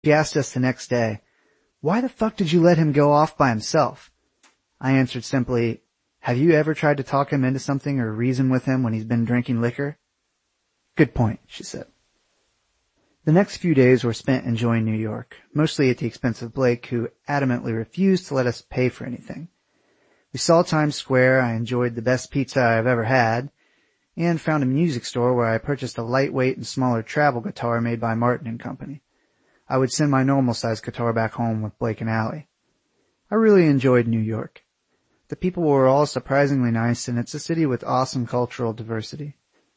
She asked us the next day, "Why the fuck did you let him go off by himself?" I answered simply, "Have you ever tried to talk him into something or reason with him when he's been drinking liquor?" "Good point," she said. The next few days were spent enjoying New York, mostly at the expense of Blake, who adamantly refused to let us pay for anything. We saw Times Square, I enjoyed the best pizza I've ever had, and found a music store where I purchased a lightweight and smaller travel guitar made by Martin & Company. I would send my normal-sized guitar back home with Blake and Allie. I really enjoyed New York. The people were all surprisingly nice, and it's a city with awesome cultural diversity.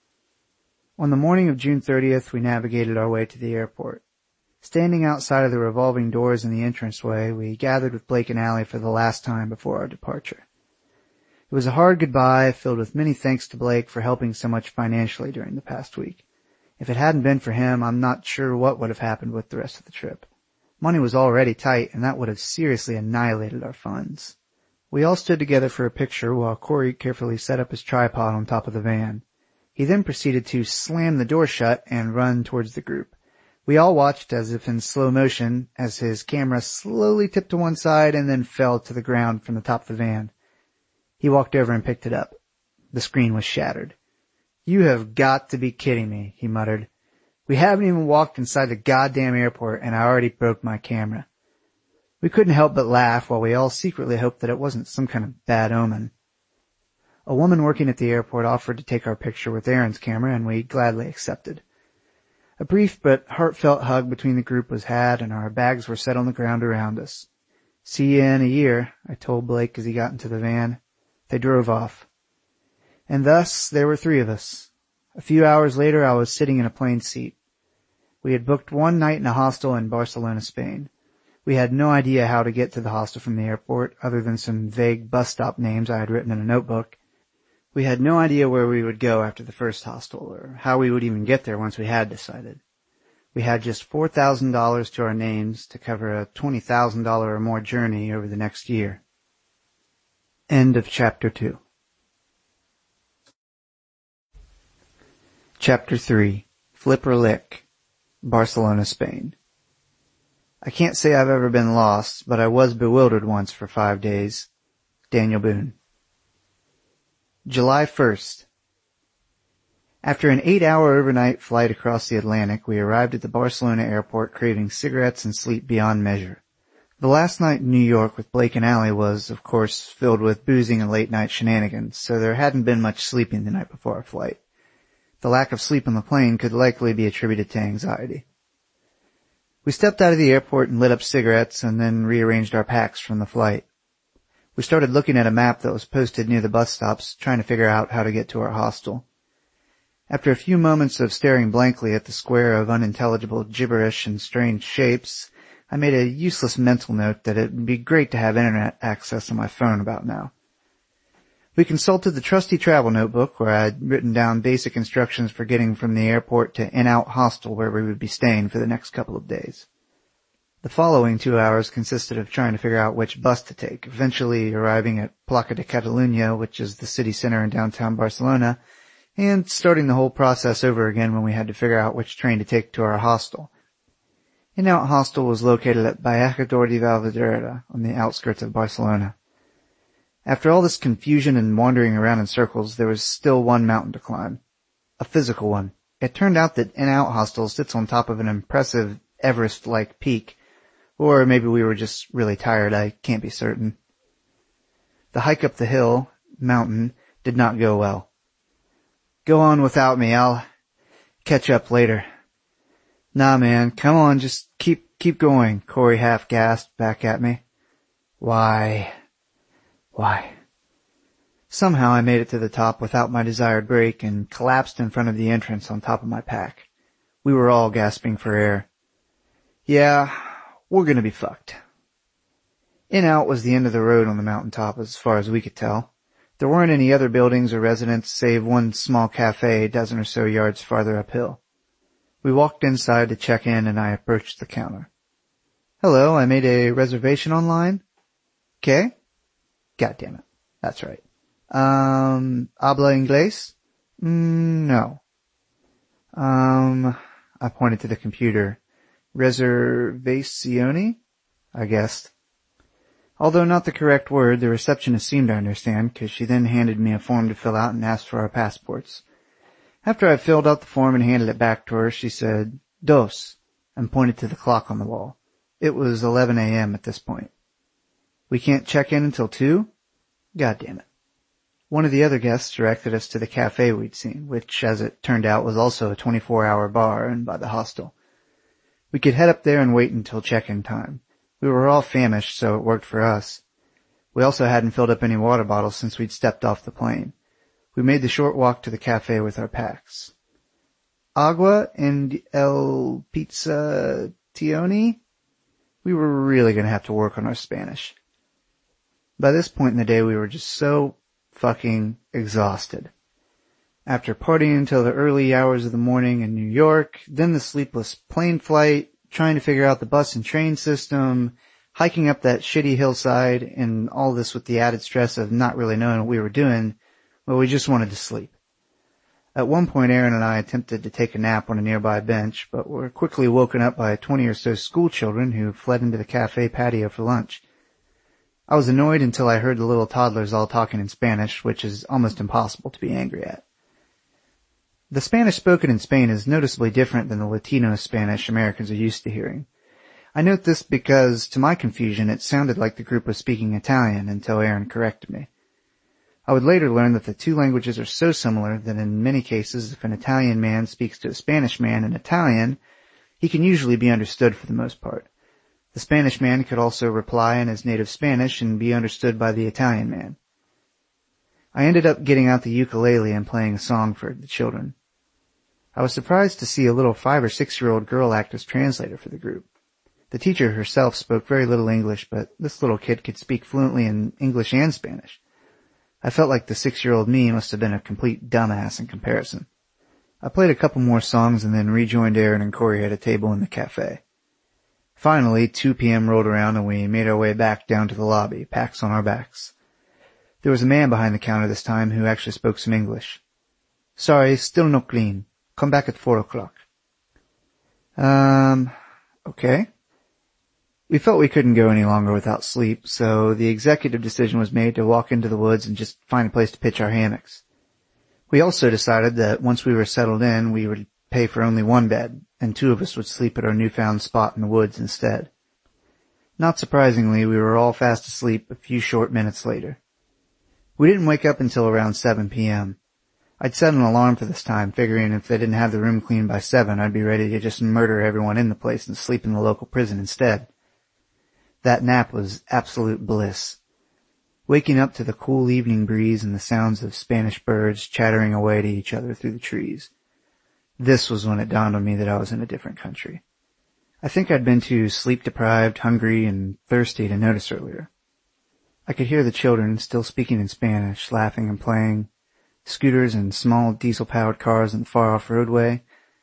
On the morning of June 30th, we navigated our way to the airport. Standing outside of the revolving doors in the entranceway, we gathered with Blake and Allie for the last time before our departure. It was a hard goodbye, filled with many thanks to Blake for helping so much financially during the past week. If it hadn't been for him, I'm not sure what would have happened with the rest of the trip. Money was already tight, and that would have seriously annihilated our funds. We all stood together for a picture while Corey carefully set up his tripod on top of the van. He then proceeded to slam the door shut and run towards the group. We all watched as if in slow motion as his camera slowly tipped to one side and then fell to the ground from the top of the van. He walked over and picked it up. The screen was shattered. "You have got to be kidding me," he muttered. "We haven't even walked inside the goddamn airport and I already broke my camera." We couldn't help but laugh while we all secretly hoped that it wasn't some kind of bad omen. A woman working at the airport offered to take our picture with Aaron's camera, and we gladly accepted. A brief but heartfelt hug between the group was had, and our bags were set on the ground around us. "See you in a year," I told Blake as he got into the van. They drove off. And thus there were three of us. A few hours later I was sitting in a plane seat. We had booked one night in a hostel in Barcelona, Spain. We had no idea how to get to the hostel from the airport, other than some vague bus stop names I had written in a notebook. We had no idea where we would go after the first hostel, or how we would even get there once we had decided. We had just $4,000 to our names to cover a $20,000 or more journey over the next year. End of Chapter 2. Chapter 3. Flip or Lick. Barcelona, Spain. I can't say I've ever been lost, but I was bewildered once for 5 days. Daniel Boone. July 1st. After an 8-hour overnight flight across the Atlantic, we arrived at the Barcelona airport craving cigarettes and sleep beyond measure. The last night in New York with Blake and Allie was, of course, filled with boozing and late-night shenanigans, so there hadn't been much sleeping the night before our flight. The lack of sleep on the plane could likely be attributed to anxiety. We stepped out of the airport and lit up cigarettes and then rearranged our packs from the flight. We started looking at a map that was posted near the bus stops, trying to figure out how to get to our hostel. After a few moments of staring blankly at the square of unintelligible gibberish and strange shapes, I made a useless mental note that it would be great to have internet access on my phone about now. We consulted the trusty travel notebook where I had written down basic instructions for getting from the airport to In-Out Hostel where we would be staying for the next couple of days. The following 2 hours consisted of trying to figure out which bus to take, eventually arriving at Plaça de Catalunya, which is the city center in downtown Barcelona, and starting the whole process over again when we had to figure out which train to take to our hostel. In-Out Hostel was located at Bajador de Valverdera on the outskirts of Barcelona. After all this confusion and wandering around in circles, there was still one mountain to climb. A physical one. It turned out that In-Out Hostel sits on top of an impressive Everest-like peak. Or maybe we were just really tired, I can't be certain. The hike up the mountain, did not go well. "Go on without me, I'll catch up later." "Nah, man, come on, just keep going," Corey half-gasped back at me. Why? Somehow I made it to the top without my desired break and collapsed in front of the entrance on top of my pack. We were all gasping for air. Yeah, we're gonna be fucked. In-Out was the end of the road on the mountaintop as far as we could tell. There weren't any other buildings or residents save one small cafe a dozen or so yards farther uphill. We walked inside to check in and I approached the counter. "Hello, I made a reservation online." "Okay." God damn it. That's right. Habla inglés? No. I pointed to the computer. Reservazione? I guessed. Although not the correct word, the receptionist seemed to understand, because she then handed me a form to fill out and asked for our passports. After I filled out the form and handed it back to her, she said, "Dos," and pointed to the clock on the wall. It was 11 a.m. at this point. "We can't check in until 2? God damn it." One of the other guests directed us to the cafe we'd seen, which, as it turned out, was also a 24-hour bar owned by the hostel. We could head up there and wait until check-in time. We were all famished, so it worked for us. We also hadn't filled up any water bottles since we'd stepped off the plane. We made the short walk to the cafe with our packs. "Agua and el pizzationi?" We were really going to have to work on our Spanish. By this point in the day, we were just so fucking exhausted. After partying until the early hours of the morning in New York, then the sleepless plane flight, trying to figure out the bus and train system, hiking up that shitty hillside, and all this with the added stress of not really knowing what we were doing, well, we just wanted to sleep. At one point, Aaron and I attempted to take a nap on a nearby bench, but were quickly woken up by 20 or so school children who fled into the cafe patio for lunch. I was annoyed until I heard the little toddlers all talking in Spanish, which is almost impossible to be angry at. The Spanish spoken in Spain is noticeably different than the Latino Spanish Americans are used to hearing. I note this because, to my confusion, it sounded like the group was speaking Italian until Aaron corrected me. I would later learn that the two languages are so similar that in many cases, if an Italian man speaks to a Spanish man in Italian, he can usually be understood for the most part. The Spanish man could also reply in his native Spanish and be understood by the Italian man. I ended up getting out the ukulele and playing a song for the children. I was surprised to see a little 5 or 6-year-old girl act as translator for the group. The teacher herself spoke very little English, but this little kid could speak fluently in English and Spanish. I felt like the 6-year-old me must have been a complete dumbass in comparison. I played a couple more songs and then rejoined Aaron and Corey at a table in the cafe. Finally, 2 p.m. rolled around and we made our way back down to the lobby, packs on our backs. There was a man behind the counter this time who actually spoke some English. "Sorry, still no clean. Come back at 4 o'clock. Okay. We felt we couldn't go any longer without sleep, so the executive decision was made to walk into the woods and just find a place to pitch our hammocks. We also decided that once we were settled in, we would pay for only one bed, and 2 of us would sleep at our newfound spot in the woods instead. Not surprisingly, we were all fast asleep a few short minutes later. We didn't wake up until around 7 p.m. I'd set an alarm for this time, figuring if they didn't have the room cleaned by 7, I'd be ready to just murder everyone in the place and sleep in the local prison instead. That nap was absolute bliss. Waking up to the cool evening breeze and the sounds of Spanish birds chattering away to each other through the trees. This was when it dawned on me that I was in a different country. I think I'd been too sleep-deprived, hungry, and thirsty to notice earlier. I could hear the children still speaking in Spanish, laughing and playing, scooters and small diesel-powered cars in the far-off roadway.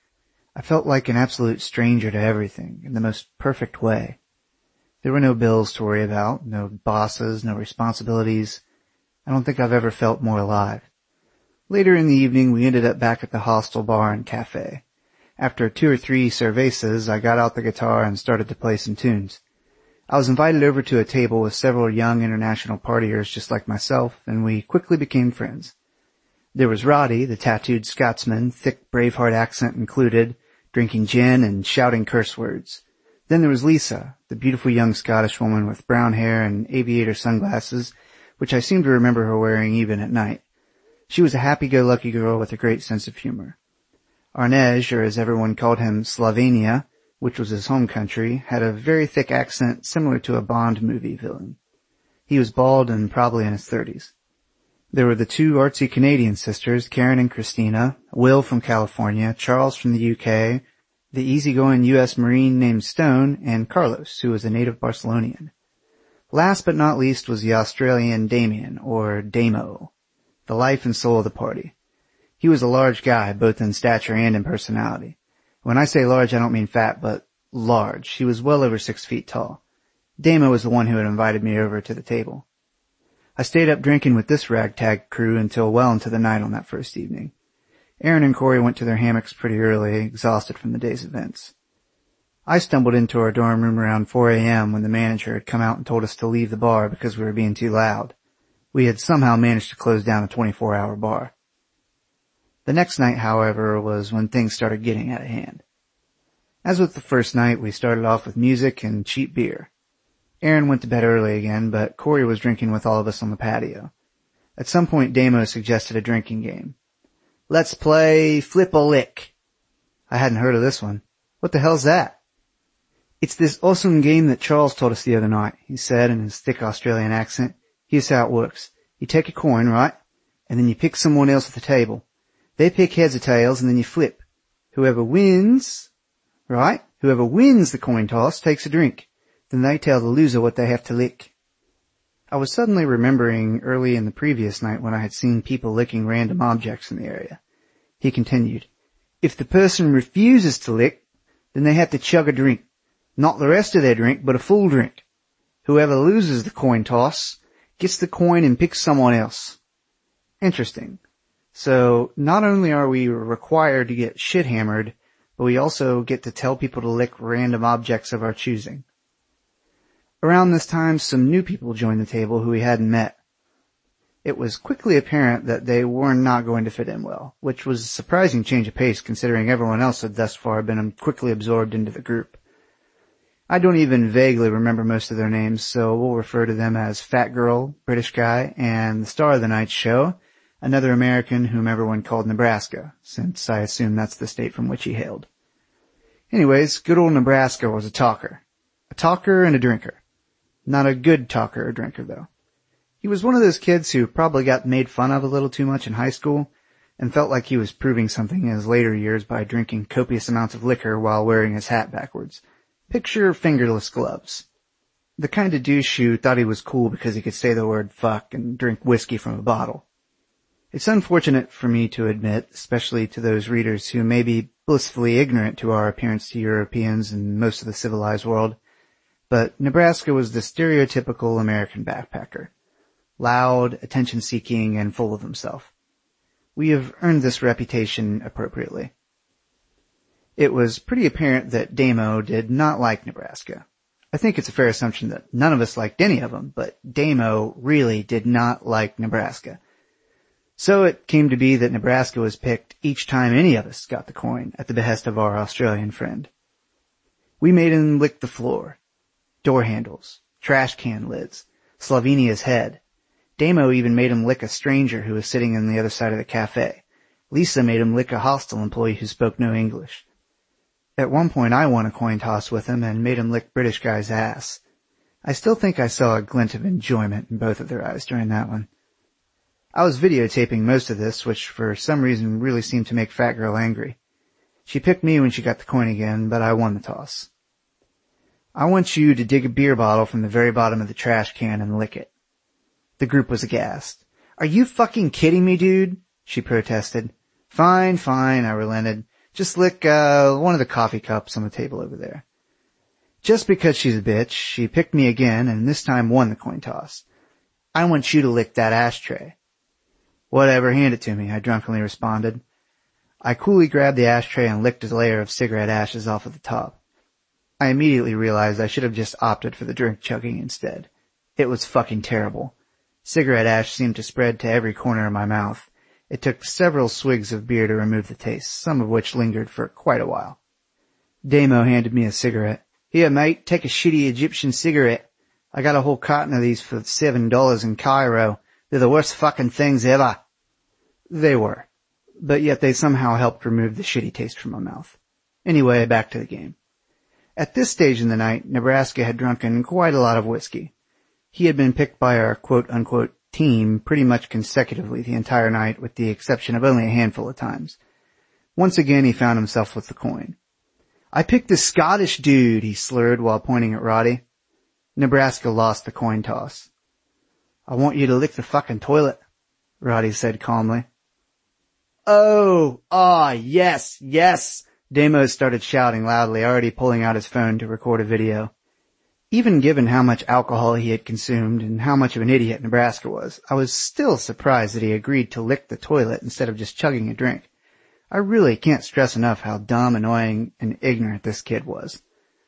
I felt like an absolute stranger to everything, in the most perfect way. There were no bills to worry about, no bosses, no responsibilities. I don't think I've ever felt more alive. Later in the evening, we ended up back at the hostel bar and cafe. After 2 or 3 cervezas, I got out the guitar and started to play some tunes. I was invited over to a table with several young international partiers just like myself, and we quickly became friends. There was Roddy, the tattooed Scotsman, thick Braveheart accent included, drinking gin and shouting curse words. Then there was Lisa, the beautiful young Scottish woman with brown hair and aviator sunglasses, which I seem to remember her wearing even at night. She was a happy-go-lucky girl with a great sense of humor. Arnej, or as everyone called him, Slovenia, which was his home country, had a very thick accent similar to a Bond movie villain. He was bald and probably in his 30s. There were the 2 artsy Canadian sisters, Karen and Christina, Will from California, Charles from the UK, the easygoing U.S. Marine named Stone, and Carlos, who was a native Barcelonian. Last but not least was the Australian Damien, or Damo, the life and soul of the party. He was a large guy, both in stature and in personality. When I say large, I don't mean fat, but large. He was well over 6 feet tall. Damo was the one who had invited me over to the table. I stayed up drinking with this ragtag crew until well into the night on that first evening. Aaron and Corey went to their hammocks pretty early, exhausted from the day's events. I stumbled into our dorm room around 4 a.m. when the manager had come out and told us to leave the bar because we were being too loud. We had somehow managed to close down a 24-hour bar. The next night, however, was when things started getting out of hand. As with the first night, we started off with music and cheap beer. Aaron went to bed early again, but Corey was drinking with all of us on the patio. At some point, Damo suggested a drinking game. Let's play Flip a Lick. I hadn't heard of this one. What the hell's that? It's this awesome game that Charles told us the other night, he said in his thick Australian accent. Here's how it works. You take a coin, right? And then you pick someone else at the table. They pick heads or tails, and then you flip. Whoever wins, right? Whoever wins the coin toss takes a drink. Then they tell the loser what they have to lick. I was suddenly remembering early in the previous night when I had seen people licking random objects in the area. He continued, if the person refuses to lick, then they have to chug a drink. Not the rest of their drink, but a full drink. Whoever loses the coin toss gets the coin and picks someone else. Interesting. So, not only are we required to get shit-hammered, but we also get to tell people to lick random objects of our choosing. Around this time, some new people joined the table who we hadn't met. It was quickly apparent that they were not going to fit in well, which was a surprising change of pace considering everyone else had thus far been quickly absorbed into the group. I don't even vaguely remember most of their names, so we'll refer to them as Fat Girl, British Guy, and the star of the night's show, another American whom everyone called Nebraska, since I assume that's the state from which he hailed. Anyways, good old Nebraska was a talker. A talker and a drinker. Not a good talker or drinker, though. He was one of those kids who probably got made fun of a little too much in high school, and felt like he was proving something in his later years by drinking copious amounts of liquor while wearing his hat backwards. Picture fingerless gloves. The kind of douche who thought he was cool because he could say the word fuck and drink whiskey from a bottle. It's unfortunate for me to admit, especially to those readers who may be blissfully ignorant to our appearance to Europeans and most of the civilized world, but Nebraska was the stereotypical American backpacker. Loud, attention-seeking, and full of himself. We have earned this reputation appropriately. It was pretty apparent that Damo did not like Nebraska. I think it's a fair assumption that none of us liked any of them, but Damo really did not like Nebraska. So it came to be that Nebraska was picked each time any of us got the coin at the behest of our Australian friend. We made him lick the floor, door handles, trash can lids, Slovenia's head. Damo even made him lick a stranger who was sitting on the other side of the cafe. Lisa made him lick a hostel employee who spoke no English. At one point I won a coin toss with him and made him lick British Guy's ass. I still think I saw a glint of enjoyment in both of their eyes during that one. I was videotaping most of this, which for some reason really seemed to make Fat Girl angry. She picked me when she got the coin again, but I won the toss. I want you to dig a beer bottle from the very bottom of the trash can and lick it. The group was aghast. Are you fucking kidding me, dude? She protested. Fine, I relented. Just lick, one of the coffee cups on the table over there. Just because she's a bitch, she picked me again and this time won the coin toss. I want you to lick that ashtray. Whatever, hand it to me, I drunkenly responded. I coolly grabbed the ashtray and licked a layer of cigarette ashes off of the top. I immediately realized I should have just opted for the drink chugging instead. It was fucking terrible. Cigarette ash seemed to spread to every corner of my mouth. It took several swigs of beer to remove the taste, some of which lingered for quite a while. Damo handed me a cigarette. Here, mate, take a shitty Egyptian cigarette. I got a whole carton of these for $7 in Cairo. They're the worst fucking things ever. They were. But yet they somehow helped remove the shitty taste from my mouth. Anyway, back to the game. At this stage in the night, Nebraska had drunken quite a lot of whiskey. He had been picked by our quote-unquote team pretty much consecutively the entire night, with the exception of only a handful of times. Once again, he found himself with the coin. I picked this Scottish dude, he slurred while pointing at Roddy. Nebraska lost the coin toss. I want you to lick the fucking toilet, Roddy said calmly. Oh, yes. Damo started shouting loudly, already pulling out his phone to record a video. Even given how much alcohol he had consumed and how much of an idiot Nebraska was, I was still surprised that he agreed to lick the toilet instead of just chugging a drink. I really can't stress enough how dumb, annoying, and ignorant this kid was.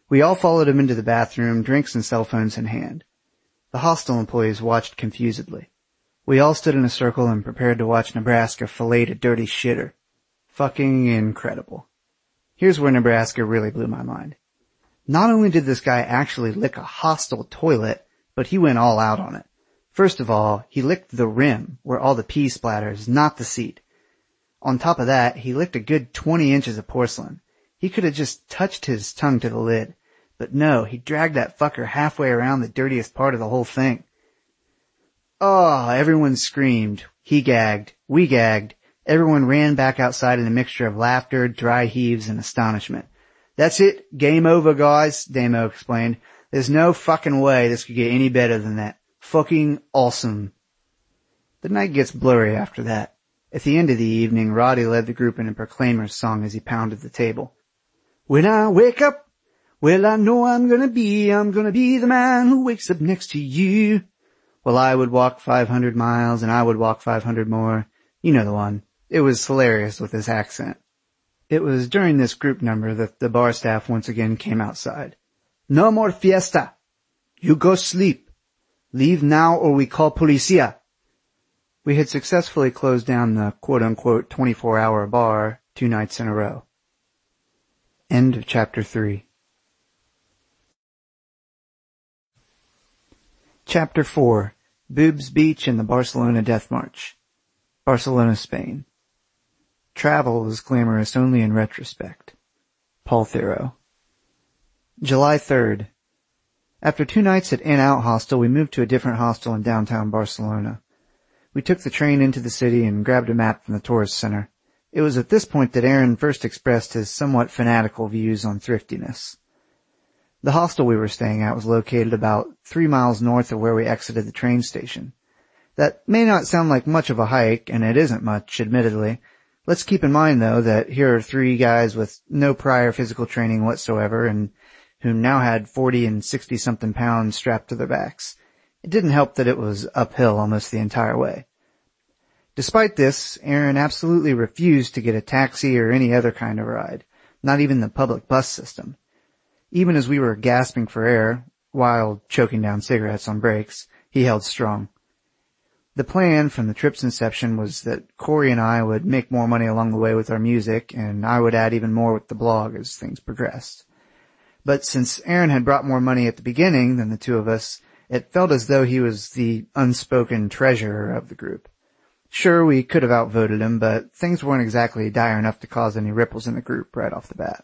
We all followed him into the bathroom, drinks and cell phones in hand. The hostel employees watched confusedly. We all stood in a circle and prepared to watch Nebraska fillet a dirty shitter. Fucking incredible. Here's where Nebraska really blew my mind. Not only did this guy actually lick a hostel toilet, but he went all out on it. First of all, he licked the rim, where all the pee splatters, not the seat. On top of that, he licked a good 20 inches of porcelain. He could have just touched his tongue to the lid. But no, he dragged that fucker halfway around the dirtiest part of the whole thing. Oh, everyone screamed. He gagged. We gagged. Everyone ran back outside in a mixture of laughter, dry heaves, and astonishment. That's it. Game over, guys, Damo explained. There's no fucking way this could get any better than that. Fucking awesome. The night gets blurry after that. At the end of the evening, Roddy led the group in a Proclaimers song as he pounded the table. When I wake up, well, I know I'm gonna be the man who wakes up next to you. Well, I would walk 500 miles and I would walk 500 more. You know the one. It was hilarious with his accent. It was during this group number that the bar staff once again came outside. No more fiesta. You go sleep. Leave now or we call policia. We had successfully closed down the quote-unquote 24-hour bar 2 nights in a row. End of chapter 3. Chapter 4. Boobs Beach and the Barcelona Death March. Barcelona, Spain. Travel is glamorous only in retrospect. Paul Theroux. July 3rd. After 2 nights at In-Out Hostel, we moved to a different hostel in downtown Barcelona. We took the train into the city and grabbed a map from the tourist center. It was at this point that Aaron first expressed his somewhat fanatical views on thriftiness. The hostel we were staying at was located about 3 miles north of where we exited the train station. That may not sound like much of a hike, and it isn't much, admittedly. Let's keep in mind, though, that here are 3 guys with no prior physical training whatsoever and who now had 40 and 60-something pounds strapped to their backs. It didn't help that it was uphill almost the entire way. Despite this, Aaron absolutely refused to get a taxi or any other kind of ride, not even the public bus system. Even as we were gasping for air, while choking down cigarettes on breaks, he held strong. The plan from the trip's inception was that Corey and I would make more money along the way with our music, and I would add even more with the blog as things progressed. But since Aaron had brought more money at the beginning than the 2 of us, it felt as though he was the unspoken treasurer of the group. Sure, we could have outvoted him, but things weren't exactly dire enough to cause any ripples in the group right off the bat.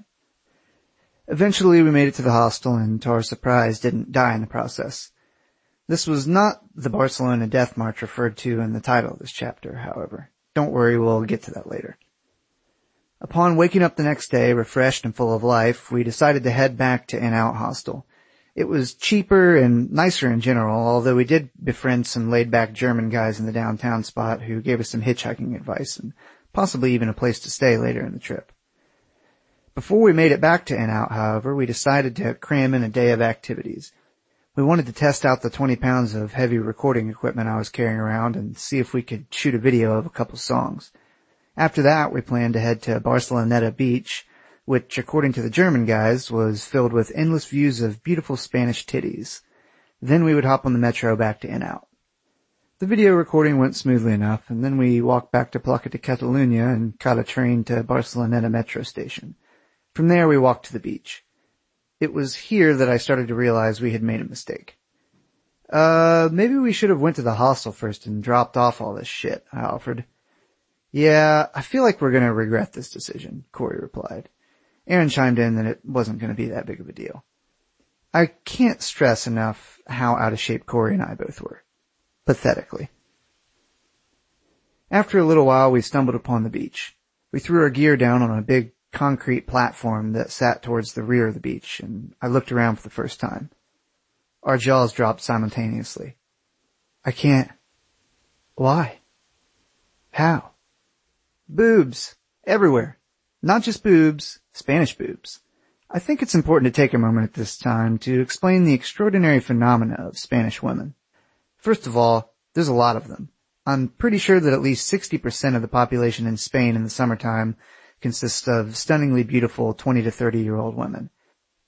Eventually we made it to the hostel and, to our surprise, didn't die in the process. This was not the Barcelona Death March referred to in the title of this chapter, however. Don't worry, we'll get to that later. Upon waking up the next day, refreshed and full of life, we decided to head back to In-Out Hostel. It was cheaper and nicer in general, although we did befriend some laid-back German guys in the downtown spot who gave us some hitchhiking advice and possibly even a place to stay later in the trip. Before we made it back to In-Out, however, we decided to cram in a day of activities. We wanted to test out the 20 pounds of heavy recording equipment I was carrying around and see if we could shoot a video of a couple songs. After that, we planned to head to Barceloneta Beach, which, according to the German guys, was filled with endless views of beautiful Spanish titties. Then we would hop on the metro back to In-Out. The video recording went smoothly enough, and then we walked back to Plaça de Catalunya and caught a train to Barceloneta metro station. From there, we walked to the beach. It was here that I started to realize we had made a mistake. Maybe we should have went to the hostel first and dropped off all this shit, I offered. Yeah, I feel like we're gonna regret this decision, Corey replied. Aaron chimed in that it wasn't gonna be that big of a deal. I can't stress enough how out of shape Corey and I both were. Pathetically. After a little while, we stumbled upon the beach. We threw our gear down on a big concrete platform that sat towards the rear of the beach, and I looked around for the first time. Our jaws dropped simultaneously. I can't. Why? How? Boobs. Everywhere. Not just boobs, Spanish boobs. I think it's important to take a moment at this time to explain the extraordinary phenomena of Spanish women. First of all, there's a lot of them. I'm pretty sure that at least 60% of the population in Spain in the summertime consists of stunningly beautiful 20 to 30-year-old women.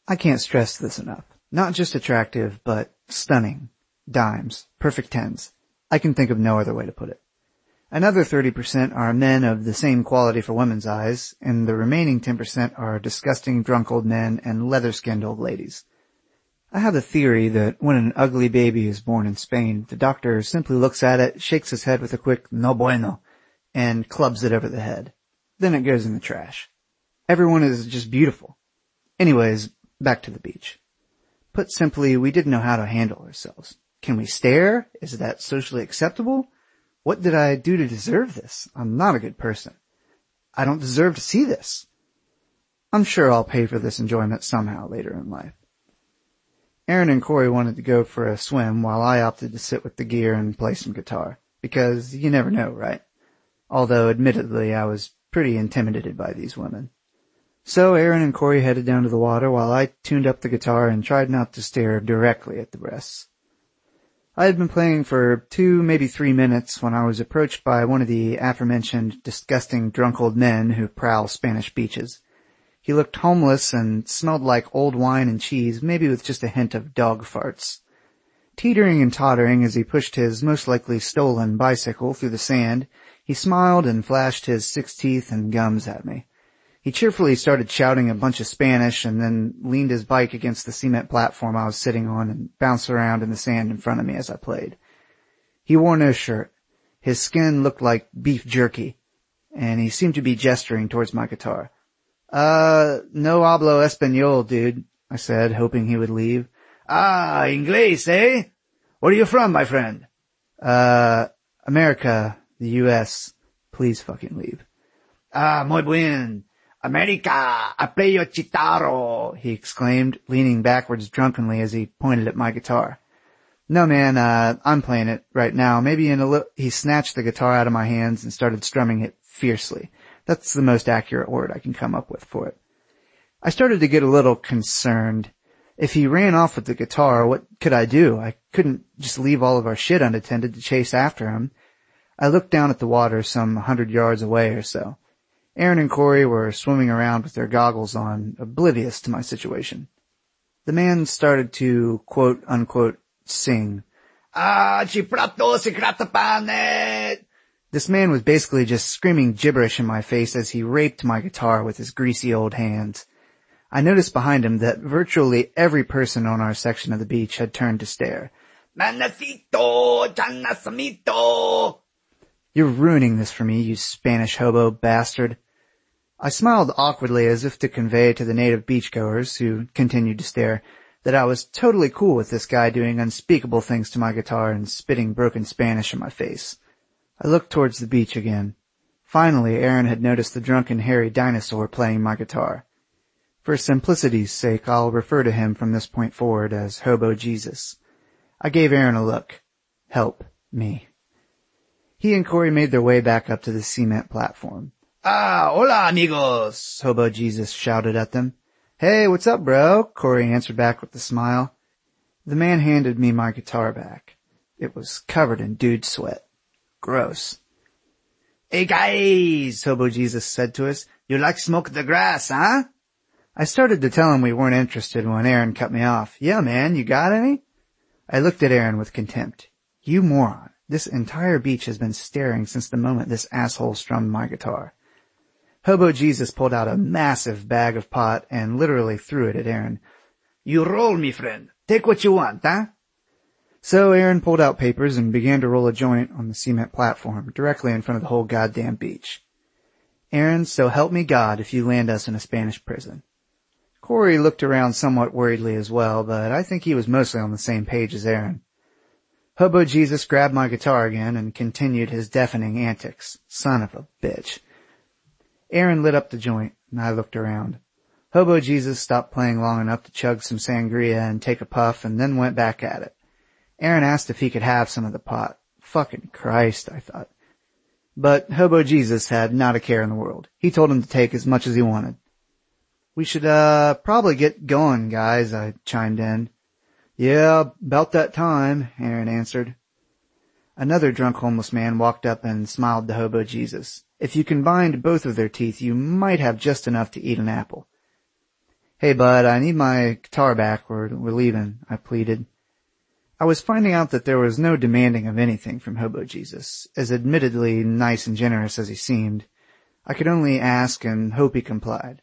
I can't stress this enough. Not just attractive, but stunning. Dimes. Perfect tens. I can think of no other way to put it. Another 30% are men of the same quality for women's eyes, and the remaining 10% are disgusting drunk old men and leather-skinned old ladies. I have a theory that when an ugly baby is born in Spain, the doctor simply looks at it, shakes his head with a quick "no bueno," and clubs it over the head. Then it goes in the trash. Everyone is just beautiful. Anyways, back to the beach. Put simply, we didn't know how to handle ourselves. Can we stare? Is that socially acceptable? What did I do to deserve this? I'm not a good person. I don't deserve to see this. I'm sure I'll pay for this enjoyment somehow later in life. Aaron and Corey wanted to go for a swim while I opted to sit with the gear and play some guitar. Because you never know, right? Although admittedly I was pretty intimidated by these women. So Aaron and Corey headed down to the water while I tuned up the guitar and tried not to stare directly at the breasts. I had been playing for 2, maybe 3 minutes when I was approached by one of the aforementioned disgusting drunk old men who prowl Spanish beaches. He looked homeless and smelled like old wine and cheese, maybe with just a hint of dog farts. Teetering and tottering as he pushed his most likely stolen bicycle through the sand, he smiled and flashed his 6 teeth and gums at me. He cheerfully started shouting a bunch of Spanish and then leaned his bike against the cement platform I was sitting on and bounced around in the sand in front of me as I played. He wore no shirt. His skin looked like beef jerky, and he seemed to be gesturing towards my guitar. No hablo español, dude, I said, hoping he would leave. Ah, inglés, eh? Where are you from, my friend? America, the U.S. Please fucking leave. Ah, muy bien. America, I play your chitaro, he exclaimed, leaning backwards drunkenly as he pointed at my guitar. No, man, I'm playing it right now. Maybe in a little. He snatched the guitar out of my hands and started strumming it fiercely. That's the most accurate word I can come up with for it. I started to get a little concerned. If he ran off with the guitar, what could I do? I couldn't just leave all of our shit unattended to chase after him. I looked down at the water some 100 yards away or so. Aaron and Corey were swimming around with their goggles on, oblivious to my situation. The man started to, quote, unquote, sing. Ah, ciprato, sicratapane! This man was basically just screaming gibberish in my face as he raped my guitar with his greasy old hands. I noticed behind him that virtually every person on our section of the beach had turned to stare. Manacito, chanasamito! You're ruining this for me, you Spanish hobo bastard. I smiled awkwardly as if to convey to the native beachgoers, who continued to stare, that I was totally cool with this guy doing unspeakable things to my guitar and spitting broken Spanish in my face. I looked towards the beach again. Finally, Aaron had noticed the drunken hairy dinosaur playing my guitar. For simplicity's sake, I'll refer to him from this point forward as Hobo Jesus. I gave Aaron a look. Help me. He and Corey made their way back up to the cement platform. Ah, hola amigos, Hobo Jesus shouted at them. Hey, what's up, bro? Corey answered back with a smile. The man handed me my guitar back. It was covered in dude sweat. Gross. Hey guys, Hobo Jesus said to us. You like smoke the grass, huh? I started to tell him we weren't interested when Aaron cut me off. Yeah, man, you got any? I looked at Aaron with contempt. You moron. This entire beach has been staring since the moment this asshole strummed my guitar. Hobo Jesus pulled out a massive bag of pot and literally threw it at Aaron. You roll, me friend. Take what you want, huh? So Aaron pulled out papers and began to roll a joint on the cement platform directly in front of the whole goddamn beach. Aaron, so help me God if you land us in a Spanish prison. Corey looked around somewhat worriedly as well, but I think he was mostly on the same page as Aaron. Hobo Jesus grabbed my guitar again and continued his deafening antics. Son of a bitch. Aaron lit up the joint, and I looked around. Hobo Jesus stopped playing long enough to chug some sangria and take a puff, and then went back at it. Aaron asked if he could have some of the pot. Fucking Christ, I thought. But Hobo Jesus had not a care in the world. He told him to take as much as he wanted. We should, probably get going, guys, I chimed in. Yeah, about that time, Aaron answered. Another drunk homeless man walked up and smiled to Hobo Jesus. If you combined both of their teeth, you might have just enough to eat an apple. Hey bud, I need my guitar back. We're leaving, I pleaded. I was finding out that there was no demanding of anything from Hobo Jesus. As admittedly nice and generous as he seemed, I could only ask and hope he complied.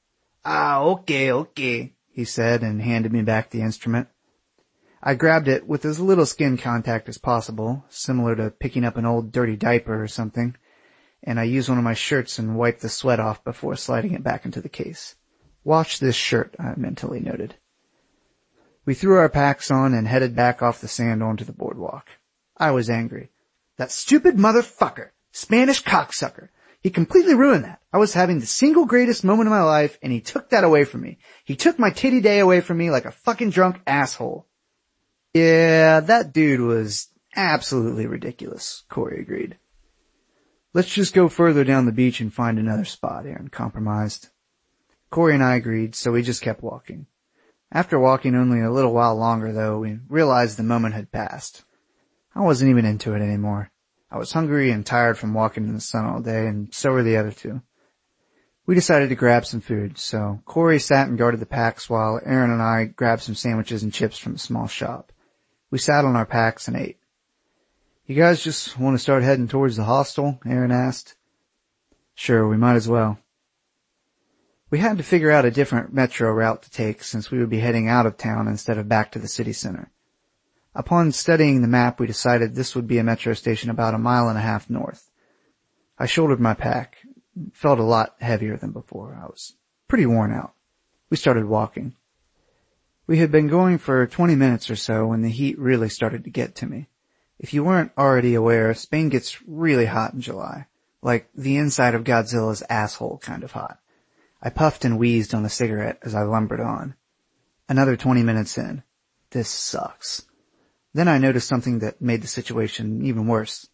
Okay, he said and handed me back the instrument. I grabbed it with as little skin contact as possible, similar to picking up an old dirty diaper or something, and I used one of my shirts and wiped the sweat off before sliding it back into the case. Wash this shirt, I mentally noted. We threw our packs on and headed back off the sand onto the boardwalk. I was angry. That stupid motherfucker! Spanish cocksucker! He completely ruined that. I was having the single greatest moment of my life, and he took that away from me. He took my titty day away from me like a fucking drunk asshole. Yeah, that dude was absolutely ridiculous, Corey agreed. Let's just go further down the beach and find another spot, Aaron compromised. Corey and I agreed, so we just kept walking. After walking only a little while longer, though, we realized the moment had passed. I wasn't even into it anymore. I was hungry and tired from walking in the sun all day, and so were the other two. We decided to grab some food, so Corey sat and guarded the packs while Aaron and I grabbed some sandwiches and chips from a small shop. We sat on our packs and ate. You guys just want to start heading towards the hostel? Aaron asked. Sure, we might as well. We had to figure out a different metro route to take since we would be heading out of town instead of back to the city center. Upon studying the map, we decided this would be a metro station about 1.5 miles north. I shouldered my pack. It felt a lot heavier than before. I was pretty worn out. We started walking. We had been going for 20 minutes or so when the heat really started to get to me. If you weren't already aware, Spain gets really hot in July. Like the inside of Godzilla's asshole kind of hot. I puffed and wheezed on a cigarette as I lumbered on. Another 20 minutes in. This sucks. Then I noticed something that made the situation even worse.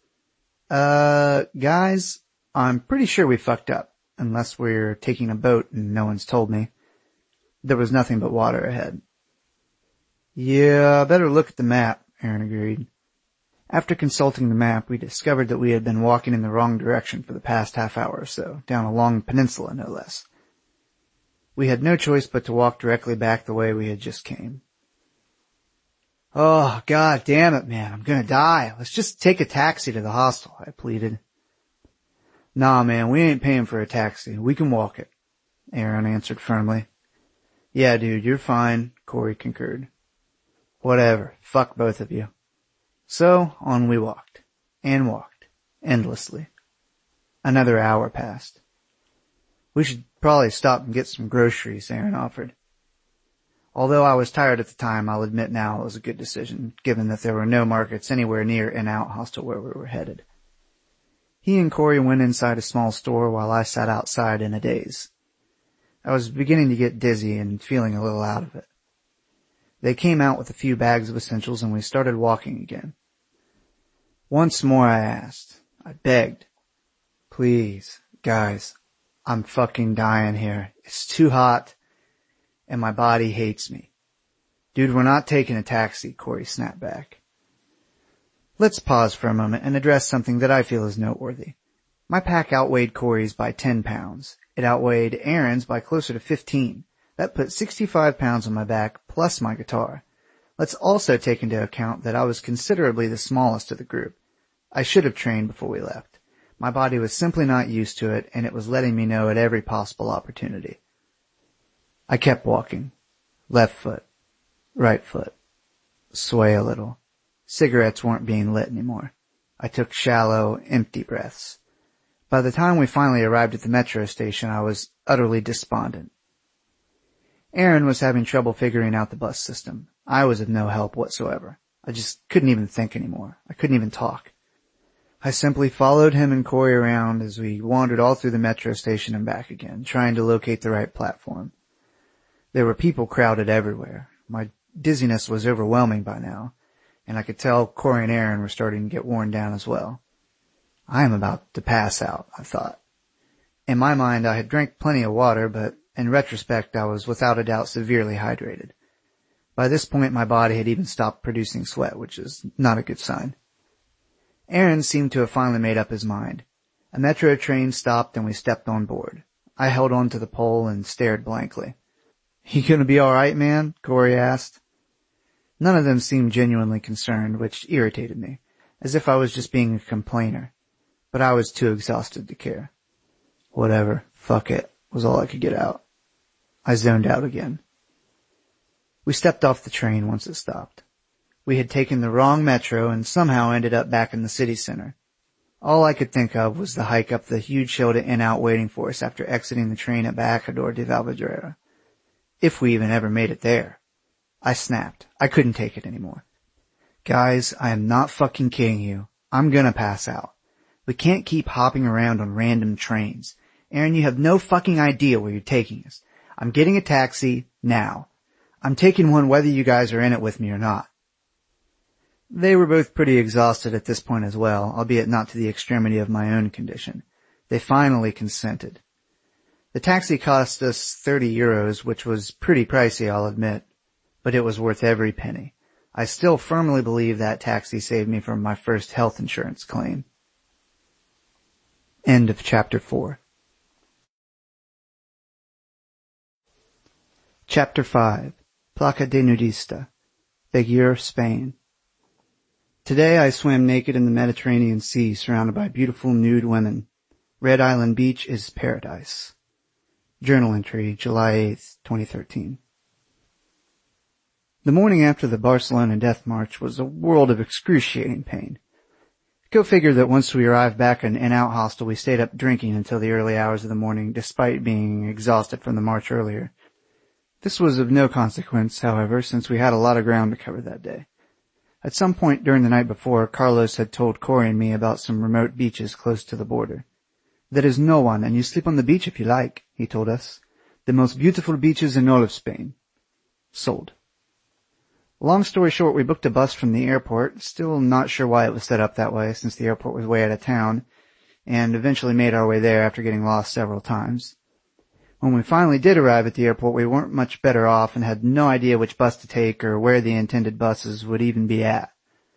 Guys, I'm pretty sure we fucked up, unless we're taking a boat and no one's told me. There was nothing but water ahead. Yeah, better look at the map, Aaron agreed. After consulting the map, we discovered that we had been walking in the wrong direction for the past half hour or so, down a long peninsula no less. We had no choice but to walk directly back the way we had just came. Oh, god damn it, man, I'm gonna die. Let's just take a taxi to the hostel, I pleaded. Nah, man, we ain't paying for a taxi. We can walk it, Aaron answered firmly. Yeah, dude, you're fine, Corey concurred. Whatever, fuck both of you. So, on we walked, and walked, endlessly. Another hour passed. We should probably stop and get some groceries, Aaron offered. Although I was tired at the time, I'll admit now it was a good decision, given that there were no markets anywhere near In-Out Hostel where we were headed. He and Corey went inside a small store while I sat outside in a daze. I was beginning to get dizzy and feeling a little out of it. They came out with a few bags of essentials and we started walking again. Once more I asked. I begged. Please, guys, I'm fucking dying here. It's too hot, and my body hates me. Dude, we're not taking a taxi, Corey snapped back. Let's pause for a moment and address something that I feel is noteworthy. My pack outweighed Corey's by 10 pounds. It outweighed Aaron's by closer to 15. That put 65 pounds on my back, plus my guitar. Let's also take into account that I was considerably the smallest of the group. I should have trained before we left. My body was simply not used to it, and it was letting me know at every possible opportunity. I kept walking. Left foot. Right foot. Sway a little. Cigarettes weren't being lit anymore. I took shallow, empty breaths. By the time we finally arrived at the metro station, I was utterly despondent. Aaron was having trouble figuring out the bus system. I was of no help whatsoever. I just couldn't even think anymore. I couldn't even talk. I simply followed him and Corey around as we wandered all through the metro station and back again, trying to locate the right platform. There were people crowded everywhere. My dizziness was overwhelming by now, and I could tell Corey and Aaron were starting to get worn down as well. I am about to pass out, I thought. In my mind, I had drank plenty of water, but in retrospect, I was without a doubt severely hydrated. By this point, my body had even stopped producing sweat, which is not a good sign. Aaron seemed to have finally made up his mind. A metro train stopped and we stepped on board. I held on to the pole and stared blankly. You gonna be alright, man? Corey asked. None of them seemed genuinely concerned, which irritated me, as if I was just being a complainer. But I was too exhausted to care. Whatever, fuck it, was all I could get out. I zoned out again. We stepped off the train once it stopped. We had taken the wrong metro and somehow ended up back in the city center. All I could think of was the hike up the huge hill to Inn-Out waiting for us after exiting the train at Bajador de Valverdera. If we even ever made it there. I snapped. I couldn't take it anymore. Guys, I am not fucking kidding you. I'm gonna pass out. We can't keep hopping around on random trains. Aaron, you have no fucking idea where you're taking us. I'm getting a taxi now. I'm taking one whether you guys are in it with me or not. They were both pretty exhausted at this point as well, albeit not to the extremity of my own condition. They finally consented. The taxi cost us 30 euros, which was pretty pricey, I'll admit, but it was worth every penny. I still firmly believe that taxi saved me from my first health insurance claim. End of chapter 4. Chapter 5. Placa de Nudista. Béguer, Spain. Today I swam naked in the Mediterranean Sea surrounded by beautiful nude women. Red Island Beach is paradise. Journal entry, July 8th, 2013. The morning after the Barcelona Death March was a world of excruciating pain. Go figure that once we arrived back in Inn-Out hostel we stayed up drinking until the early hours of the morning despite being exhausted from the march earlier. This was of no consequence, however, since we had a lot of ground to cover that day. At some point during the night before, Carlos had told Corey and me about some remote beaches close to the border. There is no one, and you sleep on the beach if you like, he told us. The most beautiful beaches in all of Spain. Sold. Long story short, we booked a bus from the airport, still not sure why it was set up that way since the airport was way out of town, and eventually made our way there after getting lost several times. When we finally did arrive at the airport, we weren't much better off and had no idea which bus to take or where the intended buses would even be at.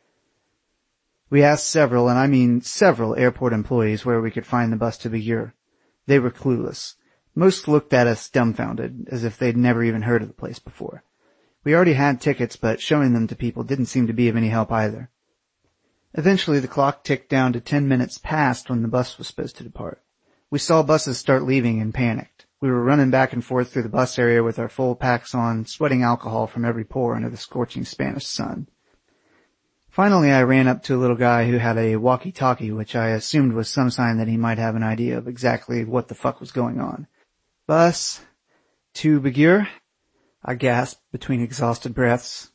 We asked several, and I mean several, airport employees where we could find the bus to Béguer. They were clueless. Most looked at us dumbfounded, as if they'd never even heard of the place before. We already had tickets, but showing them to people didn't seem to be of any help either. Eventually, the clock ticked down to 10 minutes past when the bus was supposed to depart. We saw buses start leaving and panicked. We were running back and forth through the bus area with our full packs on, sweating alcohol from every pore under the scorching Spanish sun. Finally, I ran up to a little guy who had a walkie-talkie, which I assumed was some sign that he might have an idea of exactly what the fuck was going on. Bus to Béguer? I gasped between exhausted breaths.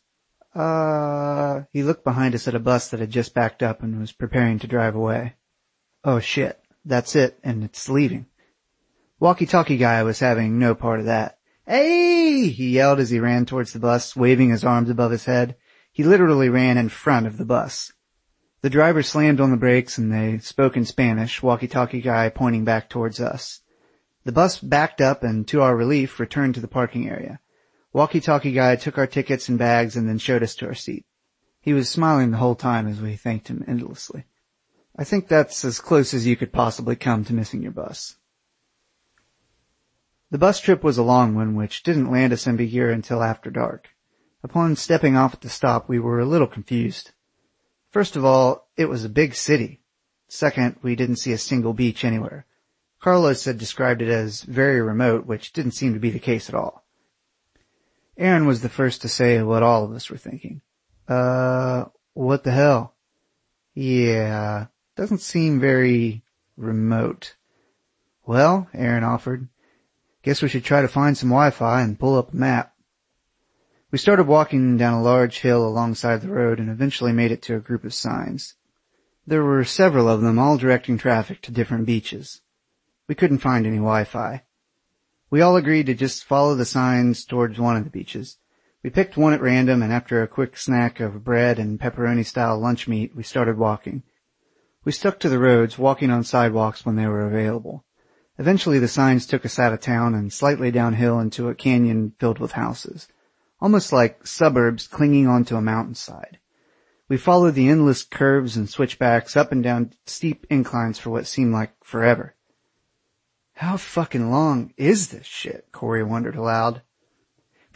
He looked behind us at a bus that had just backed up and was preparing to drive away. Oh shit, that's it, and it's leaving. Walkie-talkie guy was having no part of that. Hey! He yelled as he ran towards the bus, waving his arms above his head. He literally ran in front of the bus. The driver slammed on the brakes and they spoke in Spanish, walkie-talkie guy pointing back towards us. The bus backed up and, to our relief, returned to the parking area. Walkie-talkie guy took our tickets and bags and then showed us to our seat. He was smiling the whole time as we thanked him endlessly. I think that's as close as you could possibly come to missing your bus. The bus trip was a long one, which didn't land us in Béguer until after dark. Upon stepping off at the stop, we were a little confused. First of all, it was a big city. Second, we didn't see a single beach anywhere. Carlos had described it as very remote, which didn't seem to be the case at all. Aaron was the first to say what all of us were thinking. What the hell? Yeah, doesn't seem very remote. Well, Aaron offered, guess we should try to find some Wi-Fi and pull up a map. We started walking down a large hill alongside the road and eventually made it to a group of signs. There were several of them, all directing traffic to different beaches. We couldn't find any Wi-Fi. We all agreed to just follow the signs towards one of the beaches. We picked one at random, and after a quick snack of bread and pepperoni-style lunch meat, we started walking. We stuck to the roads, walking on sidewalks when they were available. Eventually the signs took us out of town and slightly downhill into a canyon filled with houses, almost like suburbs clinging onto a mountainside. We followed the endless curves and switchbacks up and down steep inclines for what seemed like forever. How fucking long is this shit? Corey wondered aloud.